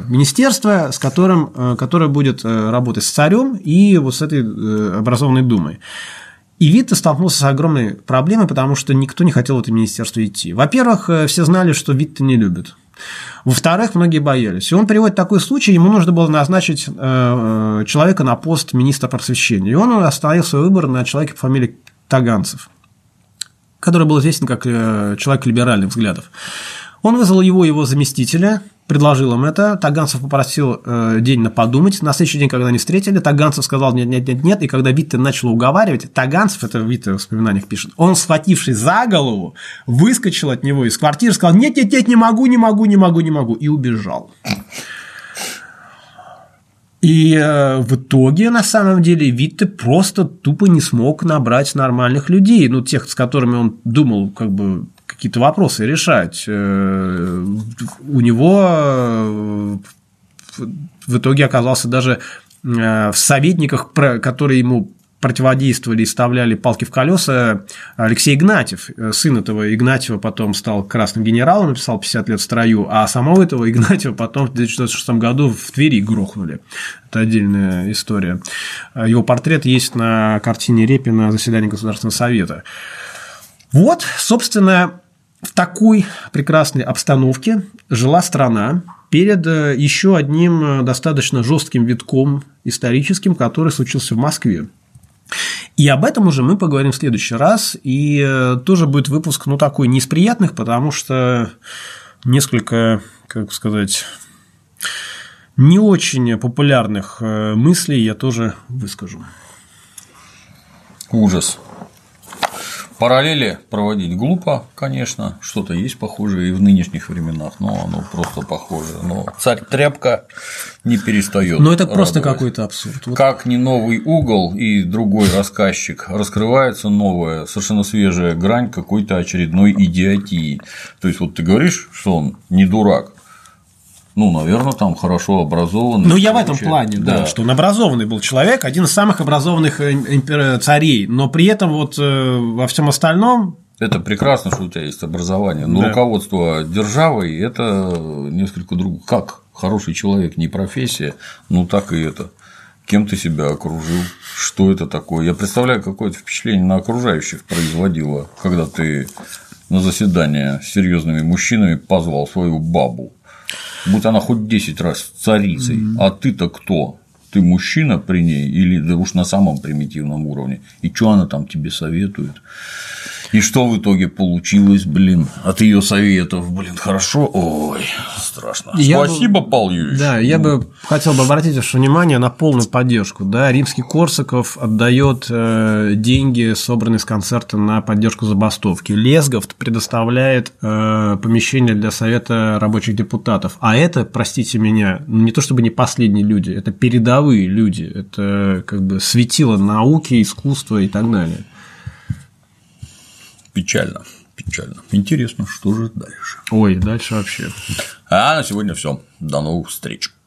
которое будет работать с царем и вот с этой образованной думой. И Витте столкнулся с огромной проблемой, потому что никто не хотел в это министерство идти. Во-первых, все знали, что Витте не любит. Во-вторых, многие боялись. И он приводит такой случай, ему нужно было назначить человека на пост министра просвещения. И он остановил свой выбор на человеке по фамилии Таганцев, который был известен как человек либеральных взглядов. Он вызвал его заместителя, предложил им это. Таганцев попросил день на подумать. На следующий день, когда они встретили, Таганцев сказал нет. И когда Витте начал уговаривать, Таганцев, это Витте в воспоминаниях пишет, он, схватившись за голову, выскочил от него из квартиры, сказал нет, не могу, и убежал. И в итоге, на самом деле, Витте просто тупо не смог набрать нормальных людей, ну, тех, с которыми он думал, как бы, какие-то вопросы решать. У него в итоге оказался даже в советниках, которые ему противодействовали и вставляли палки в колеса, Алексей Игнатьев, сын этого Игнатьева, потом стал красным генералом, написал 50 лет в строю, а самого этого Игнатьева потом в 2006 году в Твери грохнули. Это отдельная история. Его портрет есть на картине Репина «Заседание Государственного совета». Вот, собственно, в такой прекрасной обстановке жила страна перед еще одним достаточно жестким витком историческим, который случился в Москве. И об этом уже мы поговорим в следующий раз. И тоже будет выпуск, ну, такой не из приятных, потому что несколько, как сказать, не очень популярных мыслей я тоже выскажу. Ужас. Параллели проводить глупо, конечно, что-то есть похожее и в нынешних временах, но оно просто похоже. Но царь-тряпка не перестает. Но это просто какой-то абсурд. Вот. Как ни новый угол и другой рассказчик, раскрывается новая, совершенно свежая грань какой-то очередной идиотии. То есть, вот ты говоришь, что он не дурак. Ну, наверное, там хорошо образованный. Ну, я в этом плане, да, что он образованный был человек, один из самых образованных царей, но при этом вот во всем остальном. Это прекрасно, что у тебя есть образование, но руководство державой – это несколько другое. Как хороший человек, не профессия, ну так и это. Кем ты себя окружил, что это такое? Я представляю, какое это впечатление на окружающих производило, когда ты на заседание с серьезными мужчинами позвал свою бабу. Будь она хоть 10 раз царицей, а ты-то кто? Ты мужчина при ней или да уж на самом примитивном уровне? И что она там тебе советует? И что в итоге получилось, блин, от ее советов, блин, хорошо? Ой, страшно. Спасибо, Павел Юрьевич. Да, я бы хотел бы обратить ваше внимание на полную поддержку. Да, Римский-Корсаков отдает деньги, собранные с концерта, на поддержку забастовки. Лесговт предоставляет помещение для Совета рабочих депутатов. А это, простите меня, не то чтобы не последние люди, это передовые люди, это как бы светило науки, искусства и так далее. Печально, печально. Интересно, что же дальше? Ой, дальше вообще. А на сегодня все. До новых встреч.